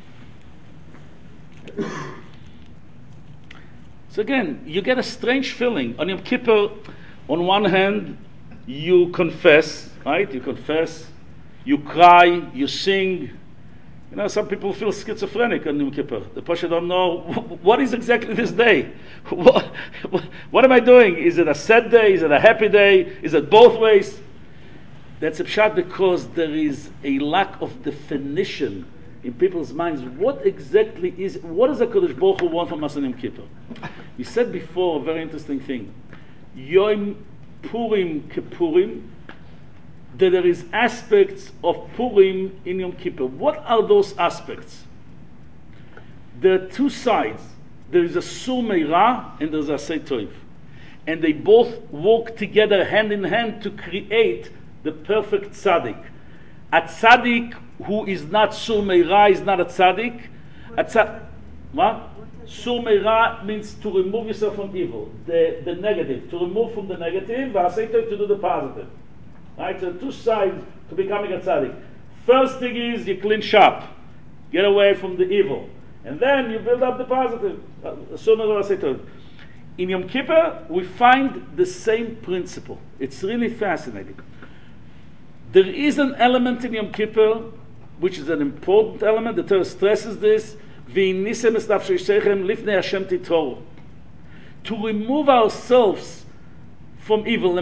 So again, you get a strange feeling. On Yom Kippur, on one hand, you confess, right? You confess, you cry, you sing. You know, some people feel schizophrenic on Yom Kippur. The Pasha don't know what is exactly this day. What am I doing? Is it a sad day? Is it a happy day? Is it both ways? That's a pshat because there is a lack of definition in people's minds. What does HaKadosh Baruch Hu want from us on Yom Kippur? We said before a very interesting thing. Yom Purim Kippurim, that there is aspects of Purim in Yom Kippur. What are those aspects? There are two sides. There is a Sur Meirah and there is a Aseh Tov. And they both work together hand in hand to create the perfect tzaddik. A tzaddik who is not Sur Meirah is not a tzaddik. What? Sur Meirah means to remove yourself from evil, the negative, to remove from the negative, Aseh Tov to do the positive. Right? So two sides to becoming a tzaddik. First thing is you clean shop, get away from the evil, and then you build up the positive. Sur Meirah, Aseh Tov. In Yom Kippur, we find the same principle. It's really fascinating. There is an element in Yom Kippur which is an important element. The Torah stresses this. To remove ourselves from evil.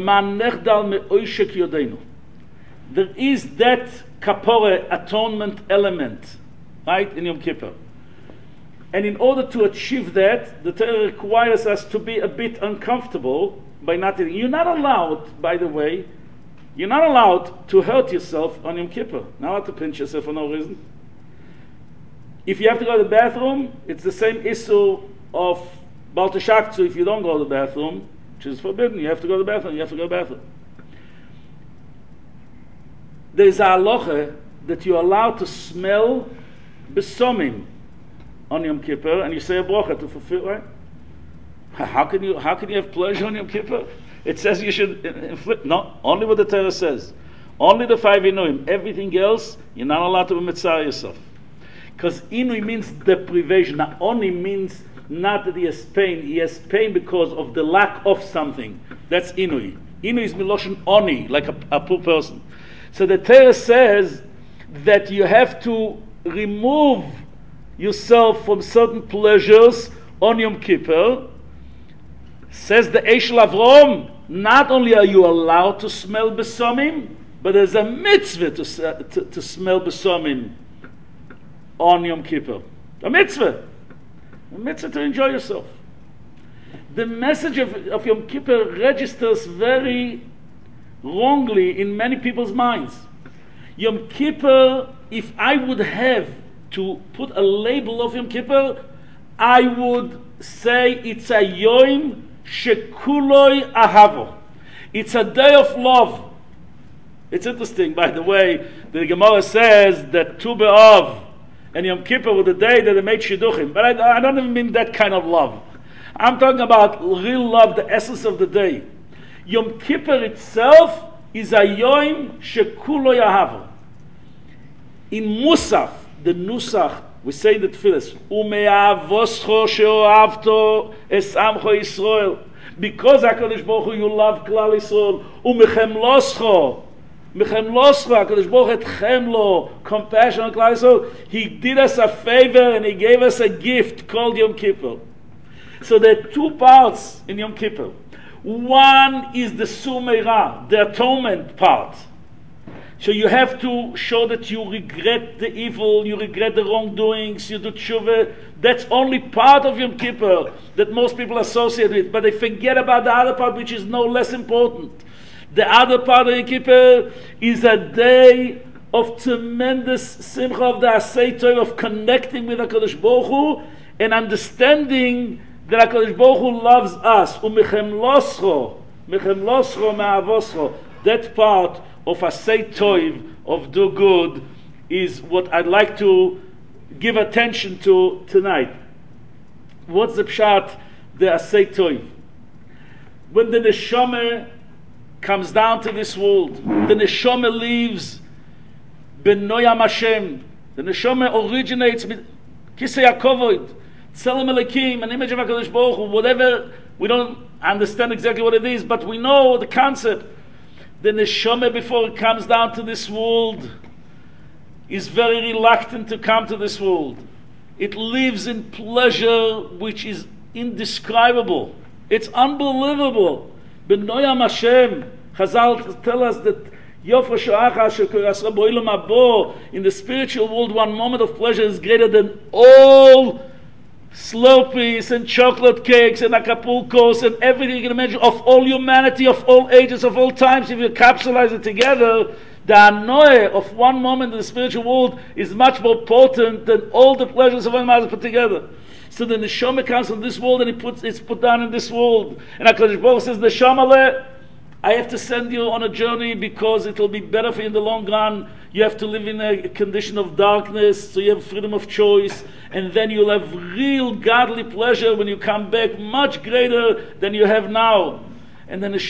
There is that kapore, atonement element, right, in Yom Kippur. And in order to achieve that, the Torah requires us to be a bit uncomfortable by not eating. You're not allowed, by the way, you're not allowed to hurt yourself on Yom Kippur. Not allowed to pinch yourself for no reason. If you have to go to the bathroom, it's the same issue of Baal Teshakhtzu. If you don't go to the bathroom, which is forbidden, you have to go to the bathroom, you have to go to the bathroom. There is a halacha that you're allowed to smell besomim on Yom Kippur, and you say a bracha to fulfill, right? How can you have pleasure on Yom Kippur? It says you should inflict, no, only what the Torah says. Only the 5 Inuim. Everything else, you're not allowed to be mitzvah yourself. Because Inui means deprivation. Now, Oni means not that he has pain because of the lack of something. That's Inui. Inui is Miloshin Oni, like a poor person. So the Torah says that you have to remove yourself from certain pleasures on Yom Kippur. Says the Eshel Avrom, not only are you allowed to smell besomim, but there's a mitzvah to smell besomim on Yom Kippur. A mitzvah to enjoy yourself. The message of Yom Kippur registers very wrongly in many people's minds. Yom Kippur, if I would have to put a label of Yom Kippur, I would say it's a Yom Shekuloi Ahavo. It's a day of love. It's interesting, by the way, the Gemara says that Tu B'Av and Yom Kippur were the day that they made Shidduchim. But I don't even mean that kind of love. I'm talking about real love, the essence of the day. Yom Kippur itself is a Yom Shekulo Yahavo. In Musaf, the Nusach, we say the Tfilas, Ume'avoscho she'ohavto esamcho Yisrael. Because HaKadosh Baruch Hu, you love Klal Yisrael. Umechemloscho, HaKadosh Baruch Hu chemlo, compassion on Klal Yisrael. He did us a favor and He gave us a gift called Yom Kippur. So there are two parts in Yom Kippur. One is the Sumeira, the atonement part. So you have to show that you regret the evil, you regret the wrongdoings, you do tshuva. That's only part of Yom Kippur that most people associate with, but they forget about the other part, which is no less important. The other part of Yom Kippur is a day of tremendous simcha of the Asay Tov, of connecting with HaKadosh Baruch Hu and understanding that HaKadosh Baruch Hu loves us. Umechemloscho me'avoscho. That part of Asay Tov, of do good, is what I'd like to give attention to tonight. What's the pshat, the Asay Tov? When the neshama comes down to this world, the neshama leaves Benoyam Hashem. The neshama originates with Kisei HaKovod, Tzelem Elokim, an image of HaKadosh Baruch Hu, whatever, we don't understand exactly what it is, but we know the concept. The neshama, before it comes down to this world, is very reluctant to come to this world. It lives in pleasure which is indescribable. It's unbelievable. Benoyam Hashem, Chazal tell us that in the spiritual world, one moment of pleasure is greater than all Slurpees and chocolate cakes and Acapulcos and everything you can imagine of all humanity, of all ages, of all times. If you capsulize it together, the anoy of one moment in the spiritual world is much more potent than all the pleasures of one man put together. So the neshama comes from this world and it's put down in this world. And HaKadosh Baruch Hu says, Neshama, I have to send you on a journey because it will be better for you in the long run. You have to live in a condition of darkness, so you have freedom of choice, and then you'll have real godly pleasure when you come back, much greater than you have now. And then the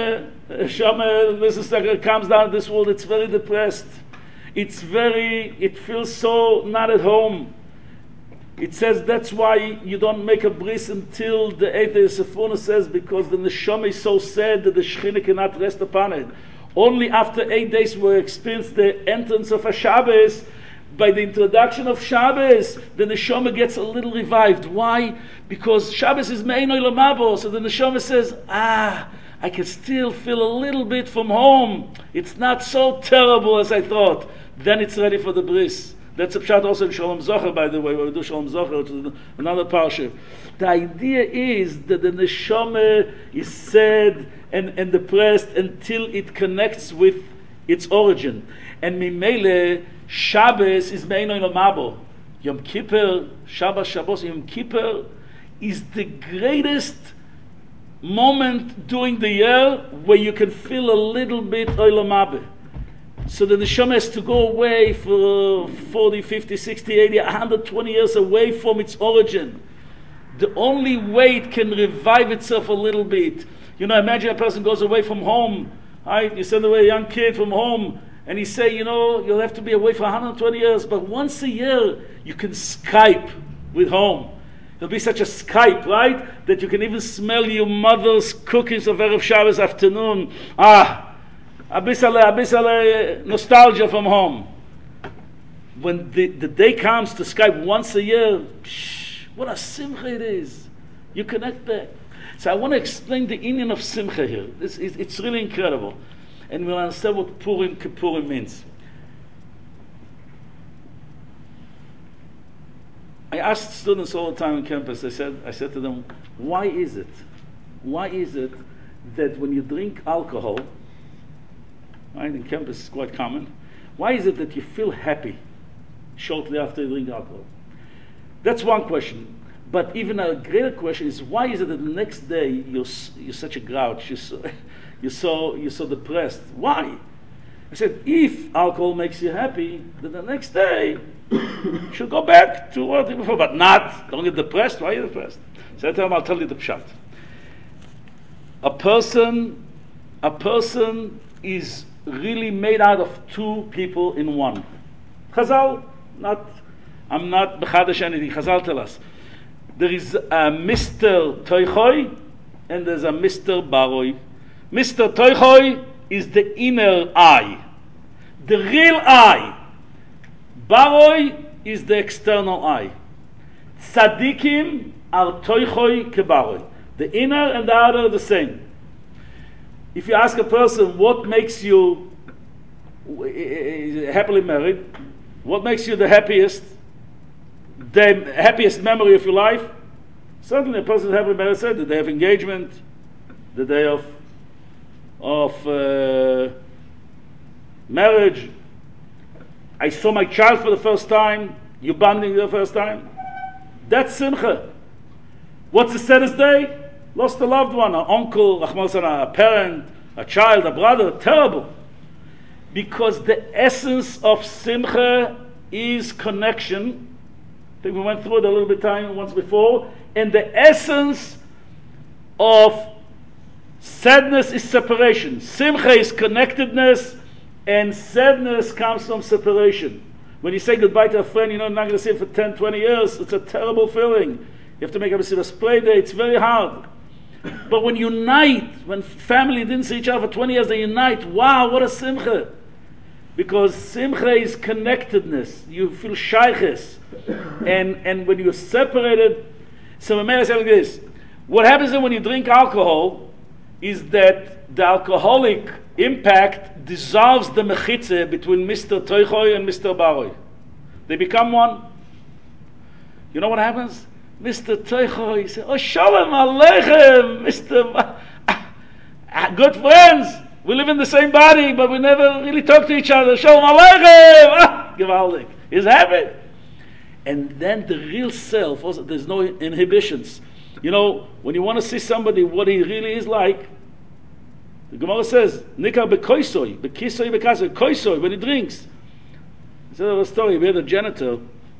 neshama comes down to this world, it's very depressed. It feels so not at home. It says that's why you don't make a bris until the 8th day of Sefuna says, because the neshama is so sad that the Shekhinah cannot rest upon it. Only after 8 days we experience the entrance of a Shabbos. By the introduction of Shabbos, the neshama gets a little revived. Why? Because Shabbos is Me'ein Olam Haba, so the neshama says, I can still feel a little bit from home. It's not so terrible as I thought. Then it's ready for the bris. That's a pshat also in Shalom Zocher, by the way, where we do Shalom Zocher, which is another parsha. The idea is that the neshama is sad and depressed until it connects with its origin. And Mimele, Shabbos is Me'ein Olam Haba. Yom Kippur, Shabbos, Yom Kippur is the greatest moment during the year where you can feel a little bit Olam Haba. So the neshama has to go away for 40, 50, 60, 80, 120 years away from its origin. The only way it can revive itself a little bit. Imagine a person goes away from home, right? You send away a young kid from home, and you say, you'll have to be away for 120 years, but once a year, you can Skype with home. There'll be such a Skype, right? That you can even smell your mother's cookies of Erev Shabbos afternoon. A bissale nostalgia from home. When the day comes to Skype once a year, what a simcha it is. You connect back. So I want to explain the inyan of Simcha here. It's really incredible. And we'll understand what Purim Kippurim means. I asked students all the time on campus, I said to them, why is it that when you drink alcohol, right, in campus it's quite common, why is it that you feel happy shortly after you drink alcohol? That's one question. But even a greater question is, why is it that the next day you're such a grouch, you're so depressed? Why? I said, if alcohol makes you happy, then the next day you should go back to what you before, but don't get depressed. Why are you depressed? So I tell them, I'll tell you the pshat. A person is really made out of two people in one. Chazal, I'm not b'chadash anything. Chazal tell us. There is a Mr. Toichoi and there's a Mr. Baroi. Mr. Toichoi is the inner eye, the real eye. Baroi is the external eye. Tzadikim are Toichoi kebaroi. The inner and the outer are the same. If you ask a person what makes you happily married, what makes you the happiest memory of your life, certainly a person happily married said the day of engagement, the day of marriage. I saw my child for the first time. You bonding for the first time. That's simcha. What's the saddest day? Lost a loved one, an uncle, a parent, a child, a brother. Terrible. Because the essence of simcha is connection. I think we went through it a little bit time once before. And the essence of sadness is separation. Simcha is connectedness, and sadness comes from separation. When you say goodbye to a friend, you're not going to see him for 10, 20 years. It's a terrible feeling. You have to make a spray day. It's very hard. But when you unite, when family didn't see each other for 20 years, they unite. Wow, what a simcha. Because simcha is connectedness. You feel shayches. And when you're separated, so I say like this. What happens then when you drink alcohol is that the alcoholic impact dissolves the mechitze between Mr. Toichoi and Mr. Baroi. They become one. You know what happens? Mr. Toichoi says, oh, shalom aleichem, Mr. Good friends. We live in the same body, but we never really talk to each other. Shalom aleichem. Gewaldig. He's happy. And then the real self, also, there's no inhibitions. You know, when you want to see somebody what he really is like, the Gemara says, Nikar bekoisoi, bekisoi bekasoi, koisoi, when he drinks. I said a story. We had a janitor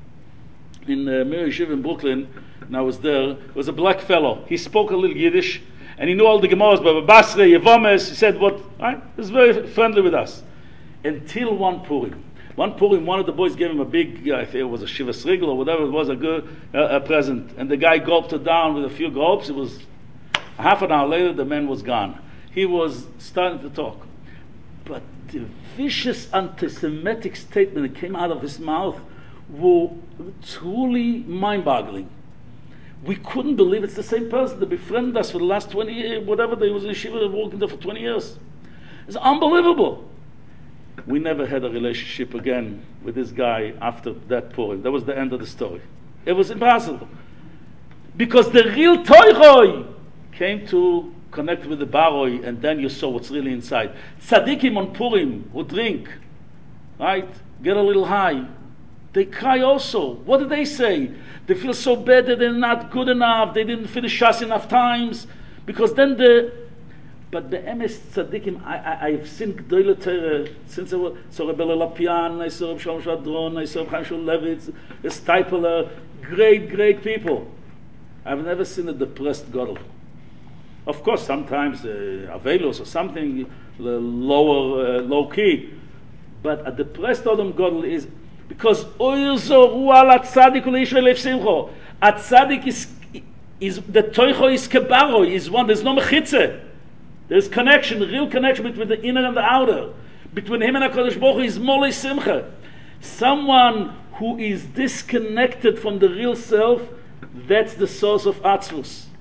in Mir Yeshiva in Brooklyn, and I was there. It was a black fellow. He spoke a little Yiddish, and he knew all the Gemaras, Baba Basra, Yevomes. He said, what? Right? He was very friendly with us. Until one Purim. One Purim, one of the boys gave him a big, I think it was a Shivas Rigel or whatever it was, a good present. And the guy gulped it down with a few gulps. It was half an hour later, the man was gone. He was starting to talk. But the vicious anti-Semitic statement that came out of his mouth were truly mind-boggling. We couldn't believe it's the same person that befriended us for the last 20 years, whatever, they was in Yeshiva, working there for 20 years. It's unbelievable. We never had a relationship again with this guy after that Purim. That was the end of the story. It was impossible. Because the real Toichoi came to connect with the Baroi, and then you saw what's really inside. Tzadikim on Purim who drink, right, get a little high, they cry also. What do they say? They feel so bad that they're not good enough, they didn't finish Shas enough times, because then but the MS Tzadikim, I've seen G'dolei Torah since I saw Rebbe Lapian, I saw Reb Shalom Shadron, I saw Chaim Shulevitz, Stipler, great people. I've never seen a depressed Gadol. Of course, sometimes Avelos or something low key, but a depressed Adam Gadol is because Oyer Zoru al Tzadik u'Yisrael Lev Simcho. A Tzadik is the Toicho is Kebaro, is one. There's no mechitze. There's connection, real connection between the inner and the outer. Between him and HaKadosh Baruch Hu is Molei Simcha. Someone who is disconnected from the real self, that's the source of Atzvus.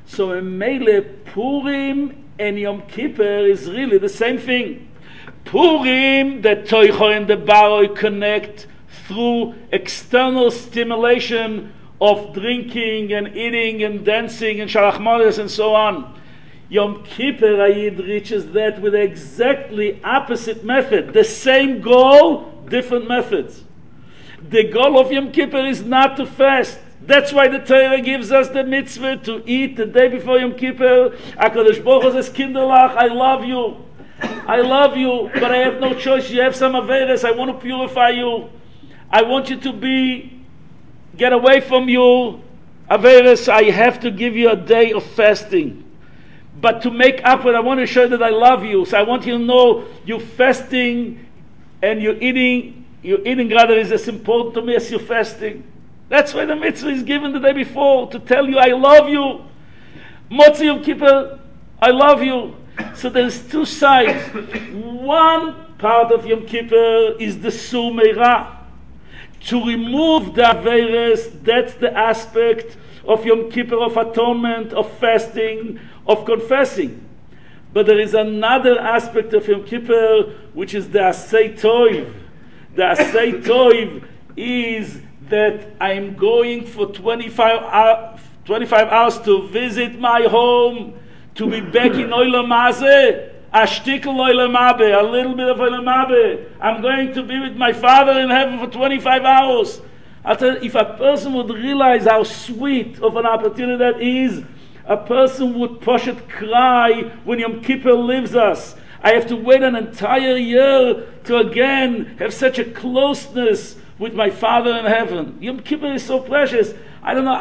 So in Mele, Purim and Yom Kippur is really the same thing. Purim, the Toicho and the Baroi connect through external stimulation of drinking and eating and dancing and Shalach Modes and so on. Yom Kippur, Ayid reaches that with exactly opposite method. The same goal, different methods. The goal of Yom Kippur is not to fast. That's why the Torah gives us the mitzvah to eat the day before Yom Kippur. HaKadosh Baruch Hu says, Kinderlach, I love you. I love you, but I have no choice. You have some averes. I want to purify you. I want you to get away from you. Averes, I have to give you a day of fasting. But to make up for it, I want to show that I love you. So I want you to know you're fasting and you're eating rather is as important to me as you're fasting. That's why the mitzvah is given the day before, to tell you I love you. Motzi Yom Kippur, I love you. So there's two sides. One part of Yom Kippur is the Sumeirah. To remove the Averes, that's the aspect of Yom Kippur, of atonement, of fasting, of confessing. But there is another aspect of Yom Kippur, which is the Asay Toiv. The Asay Toiv is that I'm going for 25 hours to visit my home, to be back in Olam Hazeh, a shtickle Olam Habe, a little bit of Olam Habe. I'm going to be with my Father in heaven for 25 hours. I tell you, if a person would realize how sweet of an opportunity that is, a person would poshet cry when Yom Kippur leaves us. I have to wait an entire year to again have such a closeness with my Father in heaven. Yom Kippur is so precious. I don't know.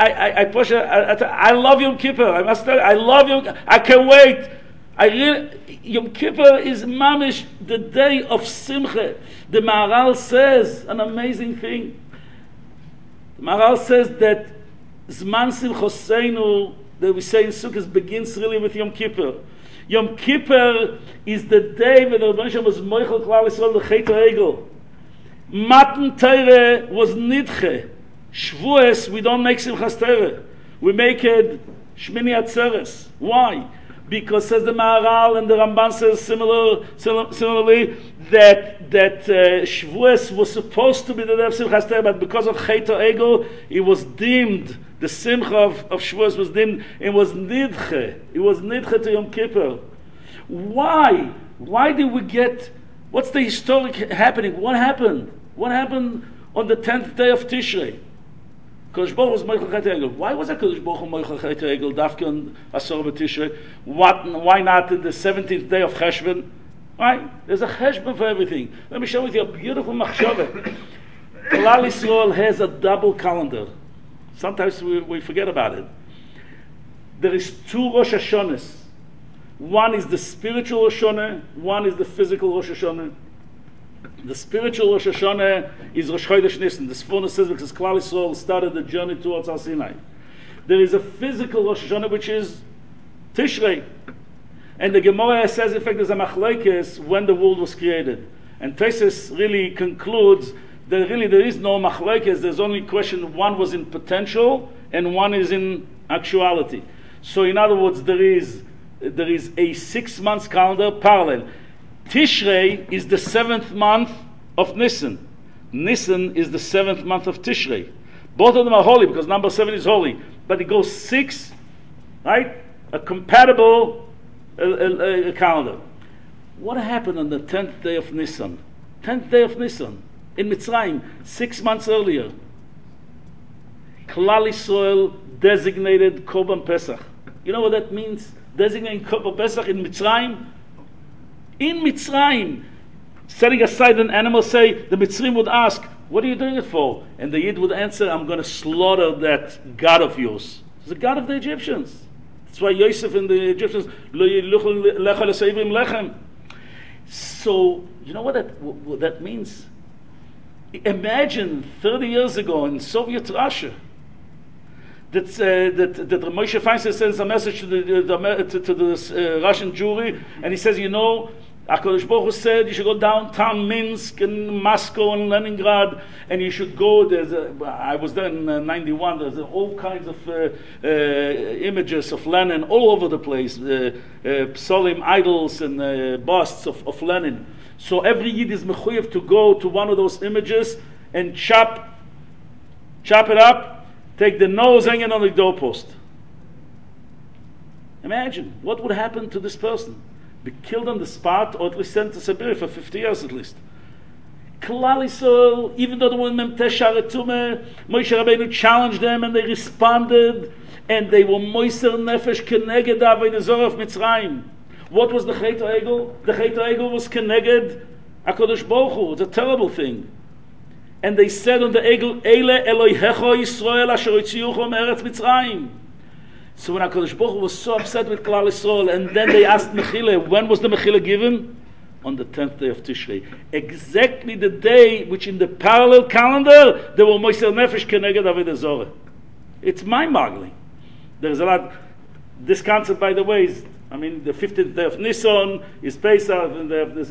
I love Yom Kippur. I must tell you, I love Yom. I can't wait. Yom Kippur is mamish, the day of Simcha. The Maharal says an amazing thing. The Maharal says that Zman Simchoseinu, that we say in Sukkot, begins really with Yom Kippur. Yom Kippur is the day when the Rebbe Shem was Moichel Klal Yisrael the Chet HaEgel. Matan Torah was Nidche. Shavuos, we don't make Simchas Torah. We make it Shmini Atzeres. Why? Because says the Maharal and the Ramban says similarly that Shavuos was supposed to be the day of Simchas Torah, but because of Chet HaEgel, it was deemed, the Simcha of Shavuos was deemed, it was Nidche. It was Nidche to Yom Kippur. Why? Why did we get, what's the historic happening? What happened? What happened on the 10th day of Tishrei? Kodesh Baruch was Moichel Chet HaEgel. Why was that Kodesh Baruch Moichel Chet HaEgel Dafke on Asor B'Tishrei? Why not in the 17th day of Cheshvan? Right? There's a Cheshvan for everything. Let me share with you a beautiful machshava. Klal Yisrael has a double calendar. Sometimes we forget about it. There is two Rosh Hashanahs. One is the spiritual Rosh Hashanah, one is the physical Rosh Hashanah. The spiritual Rosh Hashanah is Rosh Chodesh Nisan. The Sforno says because Klal Yisrael started the journey towards Har Sinai. There is a physical Rosh Hashanah which is Tishrei. And the Gemara says in fact there's a machlokes when the world was created. And Tosfos really concludes that really there is no machlokes, there's only question, one was in potential and one is in actuality. So in other words there is a 6 months calendar parallel. Tishrei is the 7th month of Nisan. Nisan is the 7th month of Tishrei. Both of them are holy because number 7 is holy. But it goes 6, right? A compatible calendar. What happened on the 10th day of Nisan? 10th day of Nisan in Mitzrayim, 6 months earlier. Klal Yisrael designated Korban Pesach. You know what that means? Designating Korban Pesach in Mitzrayim? In Mitzrayim, setting aside an animal, say, the Mitzrayim would ask, what are you doing it for? And the Yid would answer, I'm going to slaughter that God of yours. It's the God of the Egyptians. That's why Yosef and the Egyptians, so, you know what that means? Imagine 30 years ago in Soviet Russia, that Moshe Feinstein sends a message to the Russian Jewry, and he says, you know, HaKadosh Baruch Hu said you should go downtown Minsk and Moscow and Leningrad, and you should go. I was there in '91. There's all kinds of images of Lenin all over the place, psolim, idols, and busts of Lenin. So every Yid is mechuyev to go to one of those images and chop it up, take the nose hanging on the doorpost. Imagine what would happen to this person. Be killed on the spot, or at least sent to Siberia for 50 years at least. Klal Yisrael, even though the were Memtesh Sharetume, Moshe Rabbeinu challenged them and they responded, and they were Moiser Nefesh Keneged Avodah Zorah of Mitzrayim. What was the Chet HaEgel? The Chet HaEgel was Keneged HaKadosh Baruch Hu. It's a terrible thing. And they said on the Egel, Eile Elohecha Yisrael asher hotziucho me'eretz Mitzrayim. So when HaKadosh Baruch Hu was so upset with Klal Yisrael, and then they asked Mechila, when was the Mechila given? On the 10th day of Tishrei. Exactly the day which in the parallel calendar, there were Moiser Nefesh Keneged Avodah Zorah. It's mind-boggling. There's a lot. This concept, by the way, is, I mean, the 15th day of Nisan is Pesach, and the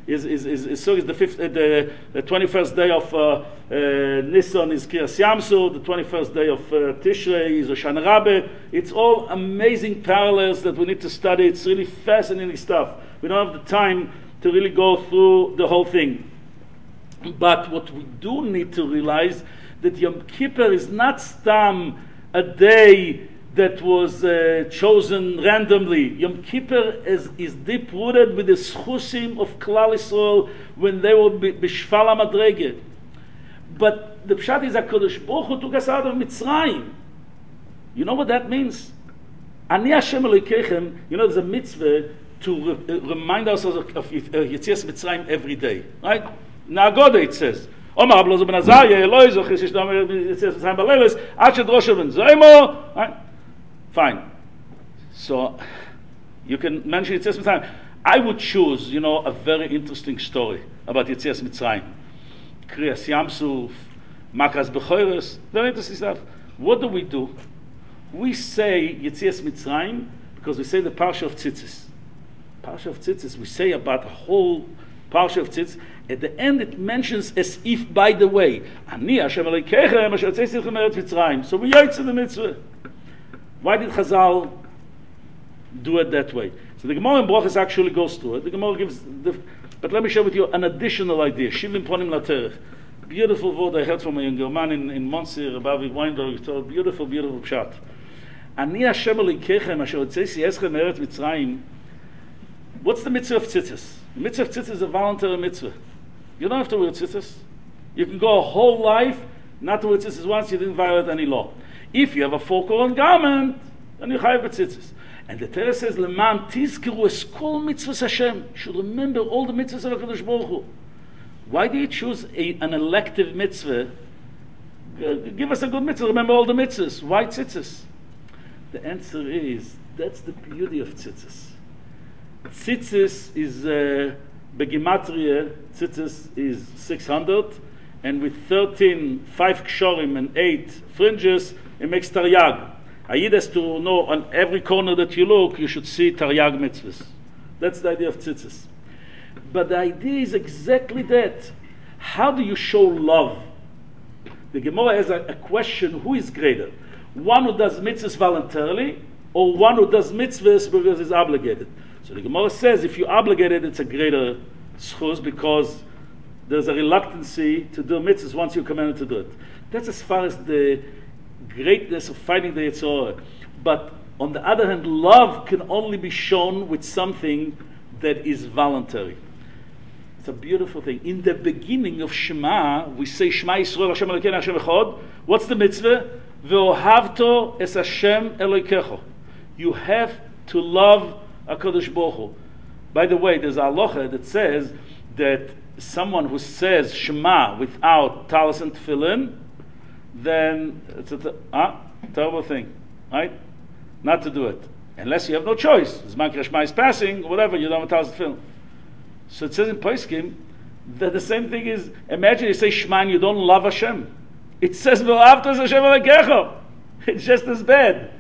21st day of Nisan is Kriyas Yamsuf, the 21st day of Tishrei is Hoshana Rabbah. It's all amazing parallels that we need to study. It's really fascinating stuff. We don't have the time to really go through the whole thing. But what we do need to realize that Yom Kippur is not stam a day that was chosen randomly. Yom Kippur is deep rooted with the schusim of Klal Yisrael when they were b'shfal HaMadrege. But the pshat is HaKadosh Baruch Hu took us out of Mitzrayim. You know what that means? Ani Hashem Elokeichem. You know, there's a mitzvah to remind ourselves of Yetzias Mitzrayim every day, right? Na'agoda it says. Omar Ablozo ben Azariah, Eloi Zochis Yishtam Yetzias Mitzrayim Balelos, Ad Shedrosha ben Zoimo, right? Fine. So you can mention Yetzias Mitzrayim. I would choose, a very interesting story about Yetzias Mitzrayim. Kriyas Yamsuf, Makras Bechoros, very interesting stuff. What do? We say Yetzias Mitzrayim because we say the Parsha of Tzitzis. Parsha of Tzitzis, we say about the whole Parsha of Tzitzis. At the end it mentions as if, by the way, Ani Hashem Elokeichem asher hotziuchem me'eretz Mitzrayim. So we yotze the mitzvah. Why did Chazal do it that way? So the Gemara in Brachos actually goes through it. The Gemara gives but let me share with you an additional idea. Shivim Ponim Laterech. Beautiful word I heard from a younger man in Monsey, Rabbi Weinberg. He told beautiful pshat. Ani Hashem Elokeichem asher hotziuchem me'eretz Mitzrayim. What's the mitzvah of tzitzis? The mitzvah of tzitzis is a voluntary mitzvah. You don't have to wear tzitzis. You can go a whole life not to wear tzitzis once you didn't violate any law. If you have a four-cornered garment, then you chayav tzitzis. And the Torah says, "Leman tizkeru es kol mitzvahs Hashem." You should remember all the mitzvahs of HaKadosh Baruch Hu. Why do you choose an elective mitzvah? Give us a good mitzvah. Remember all the mitzvahs. Why tzitzis? The answer is that's the beauty of tzitzis. Tzitzis is begimatria. Tzitzis is 600, and with 13, 5 kshorim and 8 fringes, it makes taryag. A Yid has to know on every corner that you look, you should see taryag mitzvahs. That's the idea of tzitzis. But the idea is exactly that. How do you show love? The Gemara has a question: who is greater? One who does mitzvahs voluntarily, or one who does mitzvahs because he's obligated? So the Gemara says if you're obligated, it's a greater schus because there's a reluctancy to do mitzvahs once you're commanded to do it. That's as far as the greatness of fighting the Yetzer Hara. But on the other hand, love can only be shown with something that is voluntary. It's a beautiful thing. In the beginning of Shema, we say Shema Yisrael Hashem Elokeinu Hashem Echad. What's the mitzvah? Ve'ohavto es Hashem Elokecho. You have to love HaKadosh Baruch Hu. By the way, there's a halacha that says that someone who says Shema without talis and tefillin, then it's a terrible thing, right? Not to do it. Unless you have no choice. Zman Shema is passing, or whatever, you don't have talis and tefillin. So it says in Poskim that the same thing is, imagine you say Shema and you don't love Hashem. It says, Ve'ohavto es Hashem Elokecho. It's just as bad.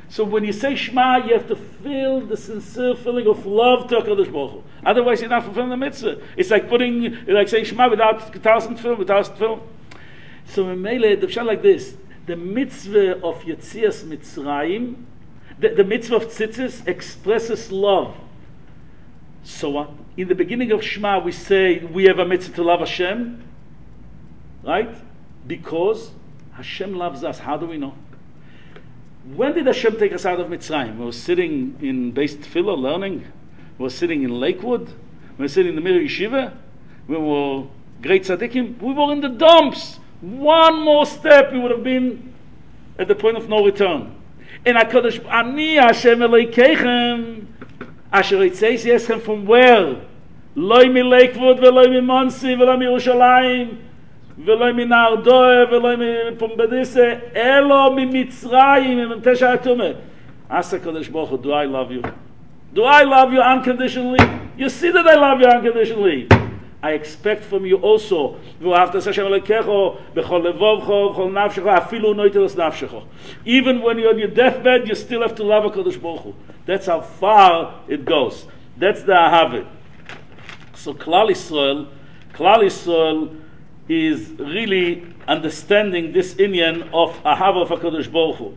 So when you say Shema, you have to feel the sincere feeling of love to HaKadosh Baruch Hu. Otherwise, you're not fulfilling the mitzvah. It's like saying Shema without tefillin, without tefillin. So in Mele, the pshat like this: the mitzvah of Yetzias Mitzrayim, the mitzvah of tzitzis expresses love. So in the beginning of Shema, we say we have a mitzvah to love Hashem, right? Because Hashem loves us. How do we know? When did Hashem take us out of Mitzrayim? We were sitting in Beis Tefillah learning. We were sitting in Lakewood. We were sitting in the Mir Yeshiva. We were great tzaddikim. We were in the dumps. One more step, we would have been at the point of no return. And HaKadosh, Ani Hashem Elokeichem, Asher Yitzeis Yeschem, from where? Loi mi Lakewood, veloi mi Monsi, veloi mi Yerushalayim, ולא מנהר דוה, ולא מפומבדיסה, אלו ממצרים, ממתשע התומה. Ask HaKadosh Baruch Hu, do I love you? Do I love you unconditionally? You see that I love you unconditionally. I expect from you also, ואהבת את השם אלוקיך, בכל לבבך, בכל נפשך, אפילו נויטלס נפשך. Even when you're on your deathbed, you still have to love HaKadosh Baruch Hu. That's how far it goes. That's the Ahavit. So Klal Yisrael is really understanding this inyan of Ahava of HaKadosh Baruch Hu.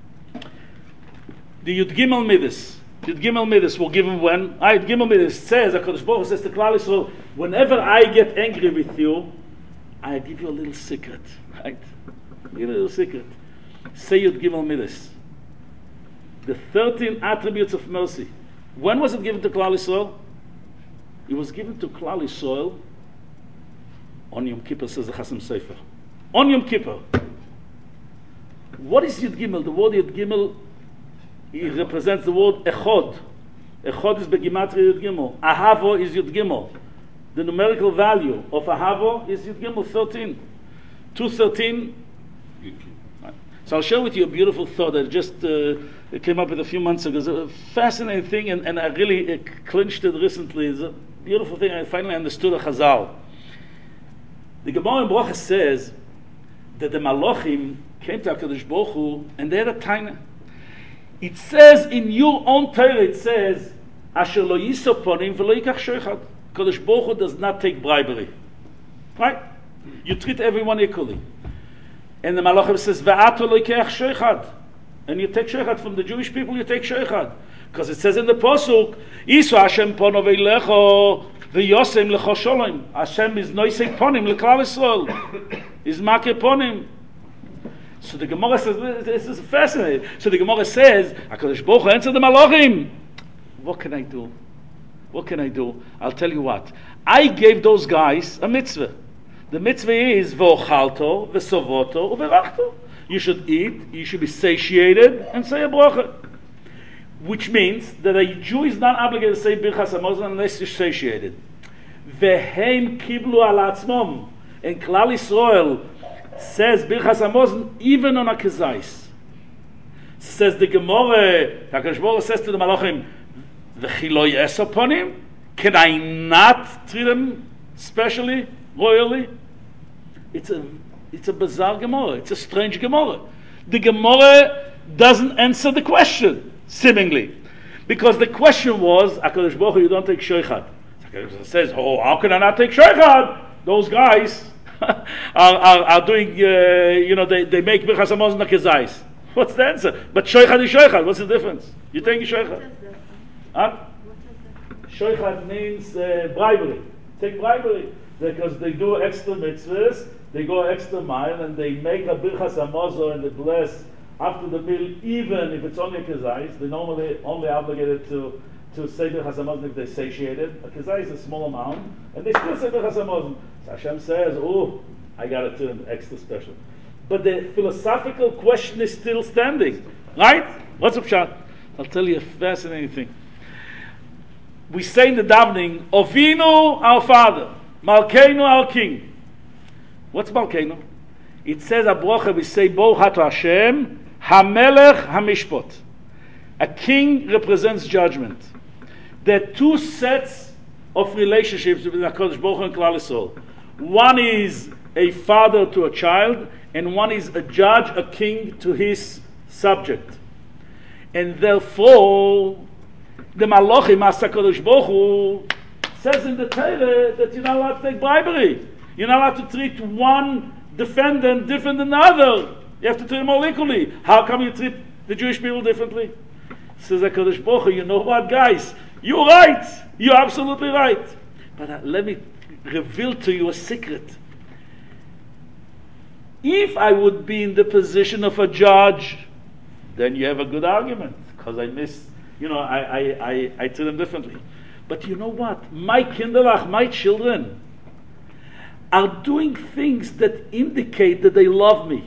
The Yud Gimel Midas will give him when? Yud Gimel Midas says, HaKadosh Baruch Hu says to Klal Yisrael, whenever I get angry with you, I give you a little secret. Right? A little secret. Say Yud Gimel Midas. The 13 attributes of mercy. When was it given to Klal Yisrael? It was given to Klal Yisrael on Yom Kippur, says the Chasam Sofer. On Yom Kippur. What is Yud Gimel? The word Yud Gimel, it represents the word Echod. Echod is Begimatria Yud Gimel. Ahavo is Yud Gimel. The numerical value of Ahavo is Yud Gimel 13. 213. So I'll share with you a beautiful thought that just came up with a few months ago. It's a fascinating thing, and I really clinched it recently. It's a beautiful thing. I finally understood a Chazal. The Gemara in Brochus says that the Malachim came to HaKadosh Baruch Hu and they had a taina. It says in your own Torah, it says, Asher lo yisor ponim v'lo yikach shochad. HaKadosh Baruch Hu does not take bribery. Right? You treat everyone equally. And the Malachim says, V'ato lo yikach shochad. And you take shochad from the Jewish people, you take shochad. Because it says in the Pasuk, Isu Hashem pono v'eilecho v'yosem lecho sholem. Hashem is noisei ponim l'klal Yisrael. Is makeh ponim. So the Gemara says, this is fascinating. So the Gemara says, HaKadosh Baruch Hu answered the Malachim. What can I do? What can I do? I'll tell you what. I gave those guys a mitzvah. The mitzvah is v'ochalto, v'sovoto, u'berachto. You should eat, you should be satiated, and say a bracha. Which means that a Jew is not obligated to say Birchas Hamazon unless he's satiated. Vehem kiblu al atzmom. And Klal Yisrael says Birchas Hamazon even on a kezais. Says the Gemara, HaKadosh Baruch Hu says to the Malachim, V'chi lo yeso ponim? Can I not treat them specially, royally? It's a bizarre Gemara. It's a strange Gemara. The Gemara doesn't answer the question. Seemingly, because the question was, HaKadosh Baruch Hu, you don't take sheichad. HaKadosh says, oh, how can I not take sheichad? Those guys are doing, they make Birchas Hamazon kezais. What's the answer? But sheichad is sheichad. What's the difference? You take sheichad. Huh? Sheichad means bribery. Take bribery because they do extra mitzvahs, they go extra mile, and they make a Birchas Hamazon and they bless after the meal, even if it's only a kezais. They're normally only obligated to say Birchas Hamazon if they're satiated. A kezais is a small amount, and they still say Birchas Hamazon. So Hashem says, oh, I got to turn extra special. But the philosophical question is still standing. Right? What's up, Pshat? I'll tell you a fascinating thing. We say in the davening, Ovinu, our Father, Malkeinu, our King. What's Malkeinu? It says, Abrocha, we say, Bo Hato Hashem, Hamelech Hamishpot. A king represents judgment. There are two sets of relationships between HaKadosh Baruch Hu and Klal Yisrael. One is a father to a child, and one is a judge, a king to his subject. And therefore, the Malachim, as HaKadosh Baruch Hu, says in the Torah that you're not allowed to take bribery. You're not allowed to treat one defendant different than the other. You have to treat them all equally. How come you treat the Jewish people differently? Says HaKadosh Baruch Hu, you know what, guys? You're right. You're absolutely right. But let me reveal to you a secret. If I would be in the position of a judge, then you have a good argument, because I treat them differently. But you know what? My kinderach, my children, are doing things that indicate that they love me.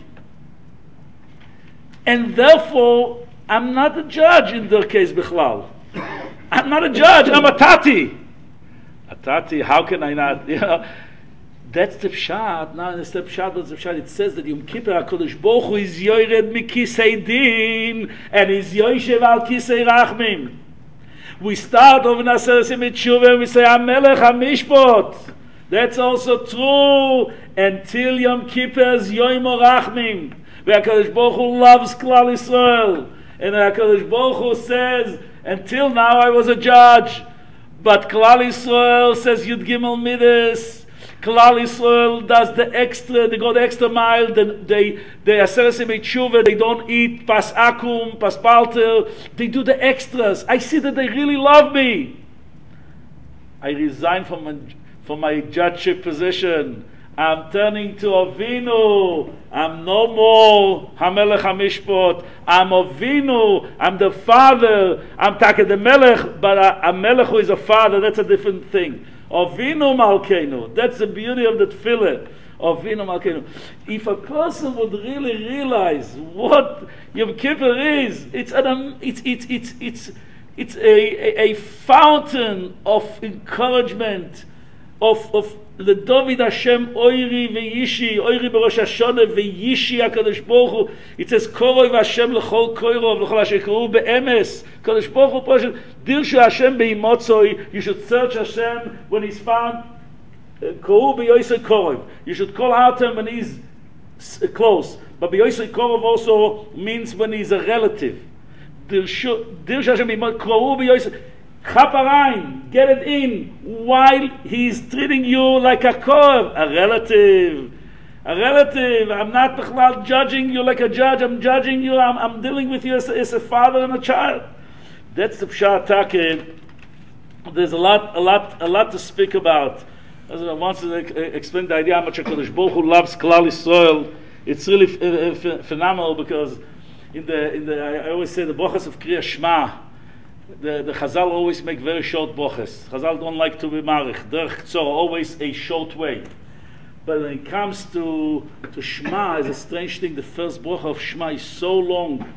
And therefore, I'm not a judge in their case, Bichlal. I'm not a judge, I'm a tati. A tati, how can I not? That's the pshat. Now in the pshat, what's the pshat? It says that Yom Kippur HaKadosh Baruch Hu is yored mikisei din and is yoshev al kisei rachmim. We start over Naseresim Tshuva and we say HaMelech HaMishpot. That's also true until Yom Kippur's Yom Rachmim. Where HaKadosh Baruch Hu loves Klal Yisrael. And HaKadosh Baruch Hu says, until now I was a judge, but Klal Yisrael says Yud Gimel Midas. Klal Yisrael does the extra, they go the extra mile, they Aseresim Tshuva, they don't eat pas akum, pas palter, they do the extras. I see that they really love me. I resign from my judgeship position. I'm turning to Avinu. I'm no more HaMelech HaMishpot. I'm Avinu. I'm the father. I'm Taka the Melech, but a Melech who is a father, that's a different thing. Avinu Malkeinu. That's the beauty of the tefillah. Avinu Malkeinu. If a person would really realize what Yom Kippur is, it's a fountain of encouragement, of the David Hashem Oiri veYishi, Oiri beRosh Hashanah veYishi HaKadosh Baruch Hu. It says Koroi v'Hashem l'chol koirov l'chol asher k'ru be'emes. Kadosh Baruch Hu, Dirshu Hashem be'imotzoi. You should search Hashem when He's found. K'ru be'yosei korov. You should call out Him when He's close. But be'yosei korov also means when He's a relative. Dirshu Hashem be'imotzoi. K'ru be'yosei. Chaparayim, get it in, while he's treating you like a korv, a relative. I'm not judging you like a judge, I'm judging you, I'm dealing with you as a father and a child. That's the pshat take. There's a lot to speak about. As I want to explain the idea how much HaKadosh Baruch Hu loves Klal Yisrael. It's really phenomenal, because I always say the brachas of Kriya Shema, the Chazal always make very short brachas. Chazal don't like to be marich. Derech tzor, always a short way. But when it comes to Shema, it's a strange thing. The first bracha of Shema is so long.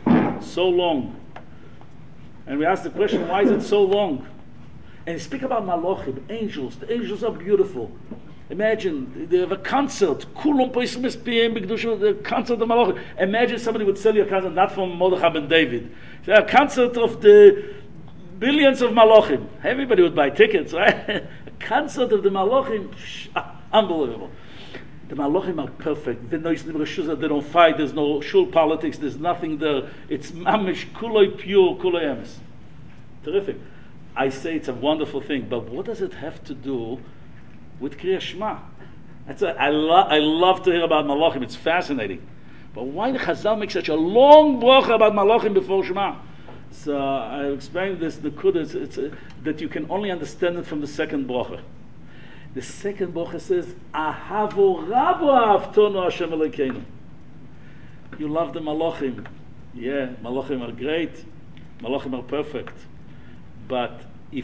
And we ask the question, why is it so long? And you speak about Malachim, angels. The angels are beautiful. Imagine, they have a concert. The concert of Malachim. Imagine somebody would sell you a concert, not from Mordechai ben David. A concert of the billions of Malachim. Everybody would buy tickets, right? A concert of the Malachim, unbelievable. The Malachim are perfect. They don't fight. There's no shul politics. There's nothing there. It's mamish, kuloi pure, kuloi emes. Terrific. I say it's a wonderful thing, but what does it have to do with Kriya Shema? I love to hear about Malachim. It's fascinating. But why the Chazal make such a long bracha about Malachim before Shema? So I explained this, that you can only understand it from the second bracha. The second bracha says, Ahavo Rabo Ahavtonu Hashem Elokeinu. You love the Malachim. Yeah, Malachim are great. Malachim are perfect. But if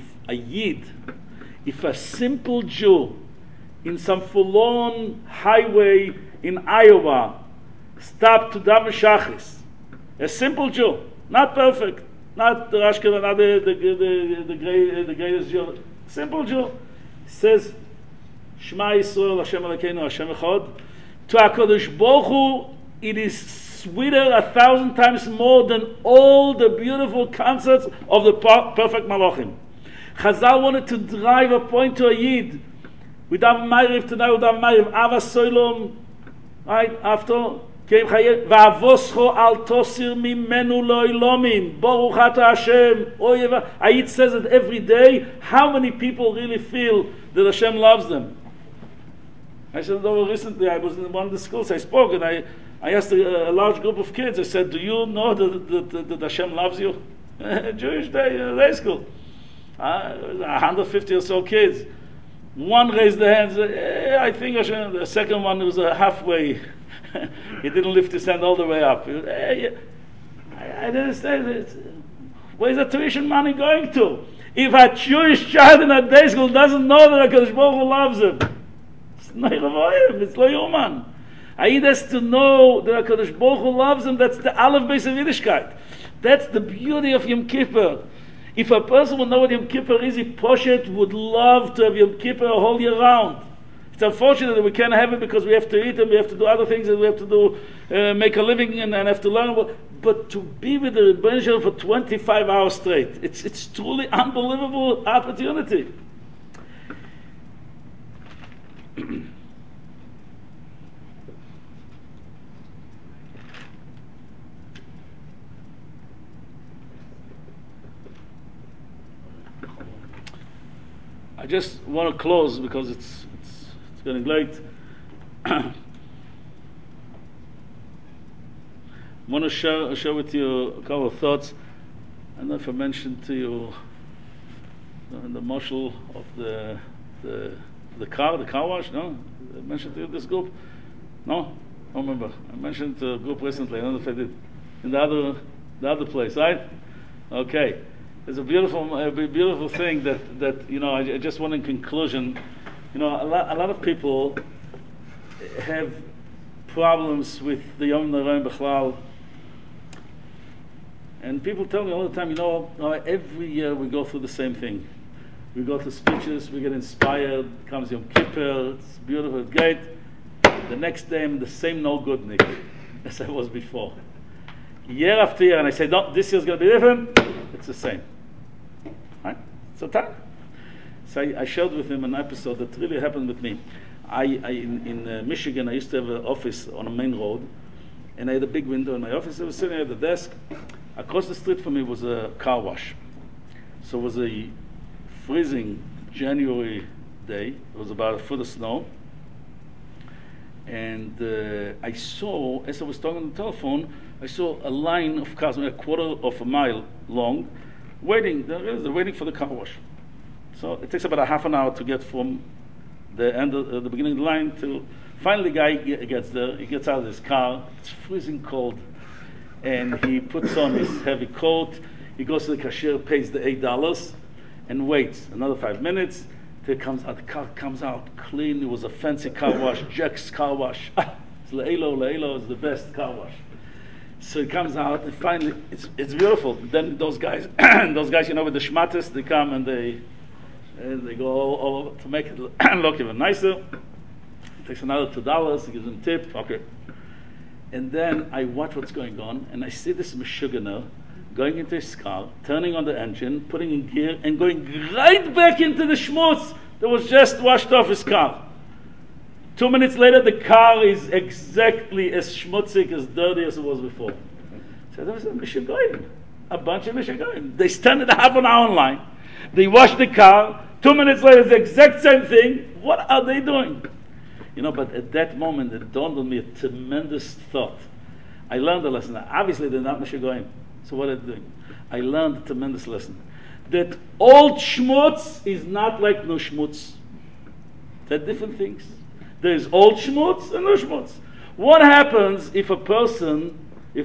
a simple Jew in some forlorn highway in Iowa stopped to daven shachris, a simple Jew, not perfect, not the Rashkev, not the greatest Jew, simple Jew, says, Shema Yisrael, Hashem Elokeinu, Hashem Echad. To HaKadosh Baruch Hu, it is sweeter 1,000 times more than all the beautiful concerts of the perfect Malachim. Chazal wanted to drive a point to a Yid. We daven Ma'ariv tonight, we daven Ma'ariv, Ava Soilom, right, after Va'avoscho al tosir mimenu lo'ilomin. Baruch ata Hashem. Ayit says it every day. How many people really feel that Hashem loves them? I said, recently I was in one of the schools I spoke, and I asked a large group of kids, I said, do you know that Hashem loves you? Jewish day school. 150 or so kids. One raised the hand, said, I think Hashem. The second one was halfway. He didn't lift his hand all the way up. I didn't understand it. Where's the tuition money going to? If a Jewish child in a day school doesn't know that HaKadosh Baruch Hu loves him, it's lo human. He has to know that HaKadosh Baruch Hu loves him. That's the Aleph Beis of Yiddishkeit. That's the beauty of Yom Kippur. If a person would know what Yom Kippur is, he poshet would love to have Yom Kippur a whole year round. It's unfortunate that we can't have it because we have to eat and we have to do other things and we have to do make a living and have to learn. But to be with the Rebbeinu Shalom for 25 hours straight, it's truly unbelievable opportunity. I just want to close because it's getting late. I want to share with you a couple of thoughts. I don't know if I mentioned to you the marshal of the car wash. No, I mentioned to you this group. No, I don't remember. I mentioned to a group recently. I don't know if I did in the other place, right? Okay. It's a beautiful thing that I just want in conclusion. A lot of people have problems with the Yom Noraim Bechlal, and people tell me all the time, every year we go through the same thing. We go to speeches, we get inspired, comes Yom Kippur, it's beautiful, it's great. The next day I'm the same no goodnik as I was before. Year after year, and I say, no, this year's going to be different, it's the same. Right? So I shared with him an episode that really happened with me. In Michigan, I used to have an office on a main road, and I had a big window in my office. I was sitting at the desk. Across the street from me was a car wash. So it was a freezing January day. It was about a foot of snow. And I saw, as I was talking on the telephone, I saw a line of cars, a quarter of a mile long, waiting. They're waiting for the car wash. So it takes about a half an hour to get from the end of the beginning of the line to finally the guy gets there. He gets out of his car. It's freezing cold, and he puts on his heavy coat. He goes to the cashier, pays the $8, and waits another 5 minutes. The car comes out clean. It was a fancy car wash, Jack's car wash. It's Le'elo is the best car wash. So it comes out, and finally, it's beautiful. Then those guys, with the shmatis, they come and they go all over to make it look even nicer. It takes another $2. He gives them tip. Okay. And then I watch what's going on, and I see this Meshuggah going into his car, turning on the engine, putting in gear, and going right back into the schmutz that was just washed off his car. 2 minutes later, the car is exactly as schmutzig, as dirty as it was before. So there was a Meshuggah, a bunch of Meshuggah. They stand in a half an hour in line. They wash the car. 2 minutes later, it's the exact same thing. What are they doing? But at that moment, it dawned on me a tremendous thought. I learned a lesson. Obviously, they're not Meshuggah. So what are they doing? I learned a tremendous lesson. That old schmutz is not like no schmutz. They're different things. There is old schmutz and no schmutz. What happens if a person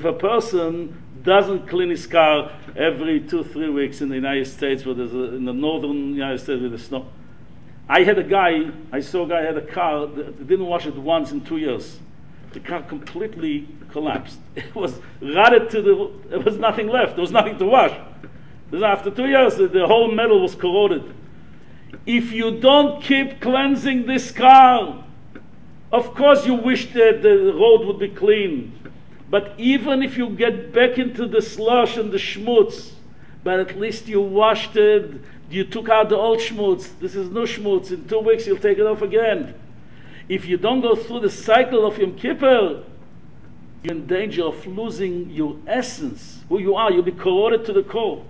doesn't clean his car every 2-3 weeks in the United States, in the northern United States with the snow? I saw a guy had a car that didn't wash it once in 2 years. The car completely collapsed. It was rotted there was nothing left. There was nothing to wash. After 2 years, the whole metal was corroded. If you don't keep cleansing this car, of course you wish that the road would be clean. But even if you get back into the slush and the schmutz, but at least you washed it, you took out the old schmutz. This is no schmutz. In 2 weeks you'll take it off again. If you don't go through the cycle of Yom Kippur, you're in danger of losing your essence, who you are. You'll be corroded to the core.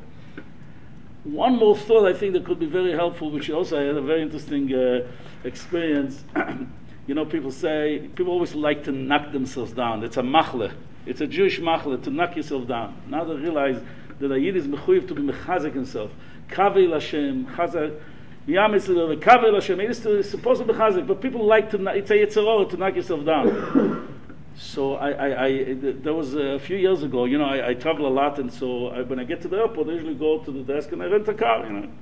One more thought I think that could be very helpful, which also I had a very interesting experience. You know, people always like to knock themselves down. It's a machle. It's a Jewish machle, to knock yourself down. Now they realize that a Yid is mechuyev to be mechazik himself. Kaveh Lashem, chazak, Yam Yisrael, Kaveh Lashem. It is supposed to be mechazik, but people like to, it's a yitzaror to knock yourself down. So there was a few years ago, you know, I travel a lot, and so when I get to the airport, I usually go to the desk and I rent a car, you know.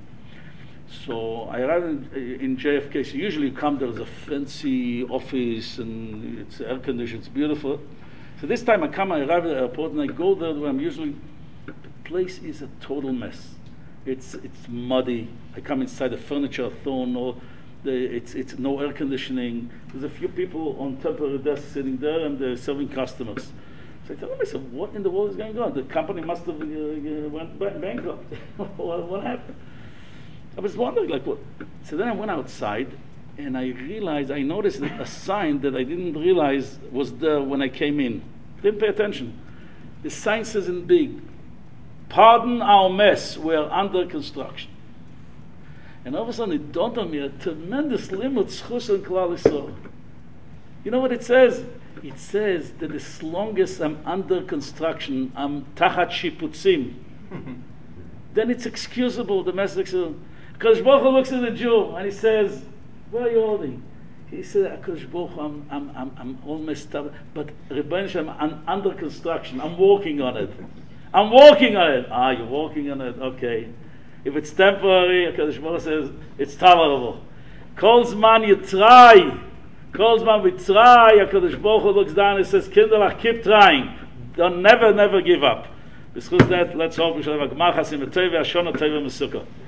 So I arrived in JFK, so usually you come, there's a fancy office, and it's air conditioned, it's beautiful. So this time I arrive at the airport, and I go there where I'm usually, the place is a total mess. It's muddy. I come inside, the furniture are thrown, it's no air conditioning. There's a few people on temporary desks sitting there, and they're serving customers. So I tell myself, what in the world is going on? The company must have went bankrupt. What happened? I was wondering, like, what? So then I went outside, and I noticed a sign that I didn't realize was there when I came in. Didn't pay attention. The sign says in big, "Pardon our mess, we're under construction." And all of a sudden it dawned on me a tremendous limud zchus in Klal Yisrael. You know what it says? It says that as long as I'm under construction, I'm tachat shiputzim. Then it's excusable, the message. Kadosh Baruch Hu looks at the Jew and he says, "Where are you holding?" He said, "Kadosh Baruch Hu, I'm all messed up, but Rebbeinu Shem, I'm under construction. I'm working on it. I'm working on it." Ah, you're working on it. Okay. If it's temporary, Kadosh Baruch Hu says it's tolerable. Kol zman you try. Kol zman we try. Kadosh Baruch Hu looks down and says, "Kinderach, keep trying. Don't never give up." Because that, let's hope we shall have a Gmar Chasim Tov, Ashon Tov Mesukah.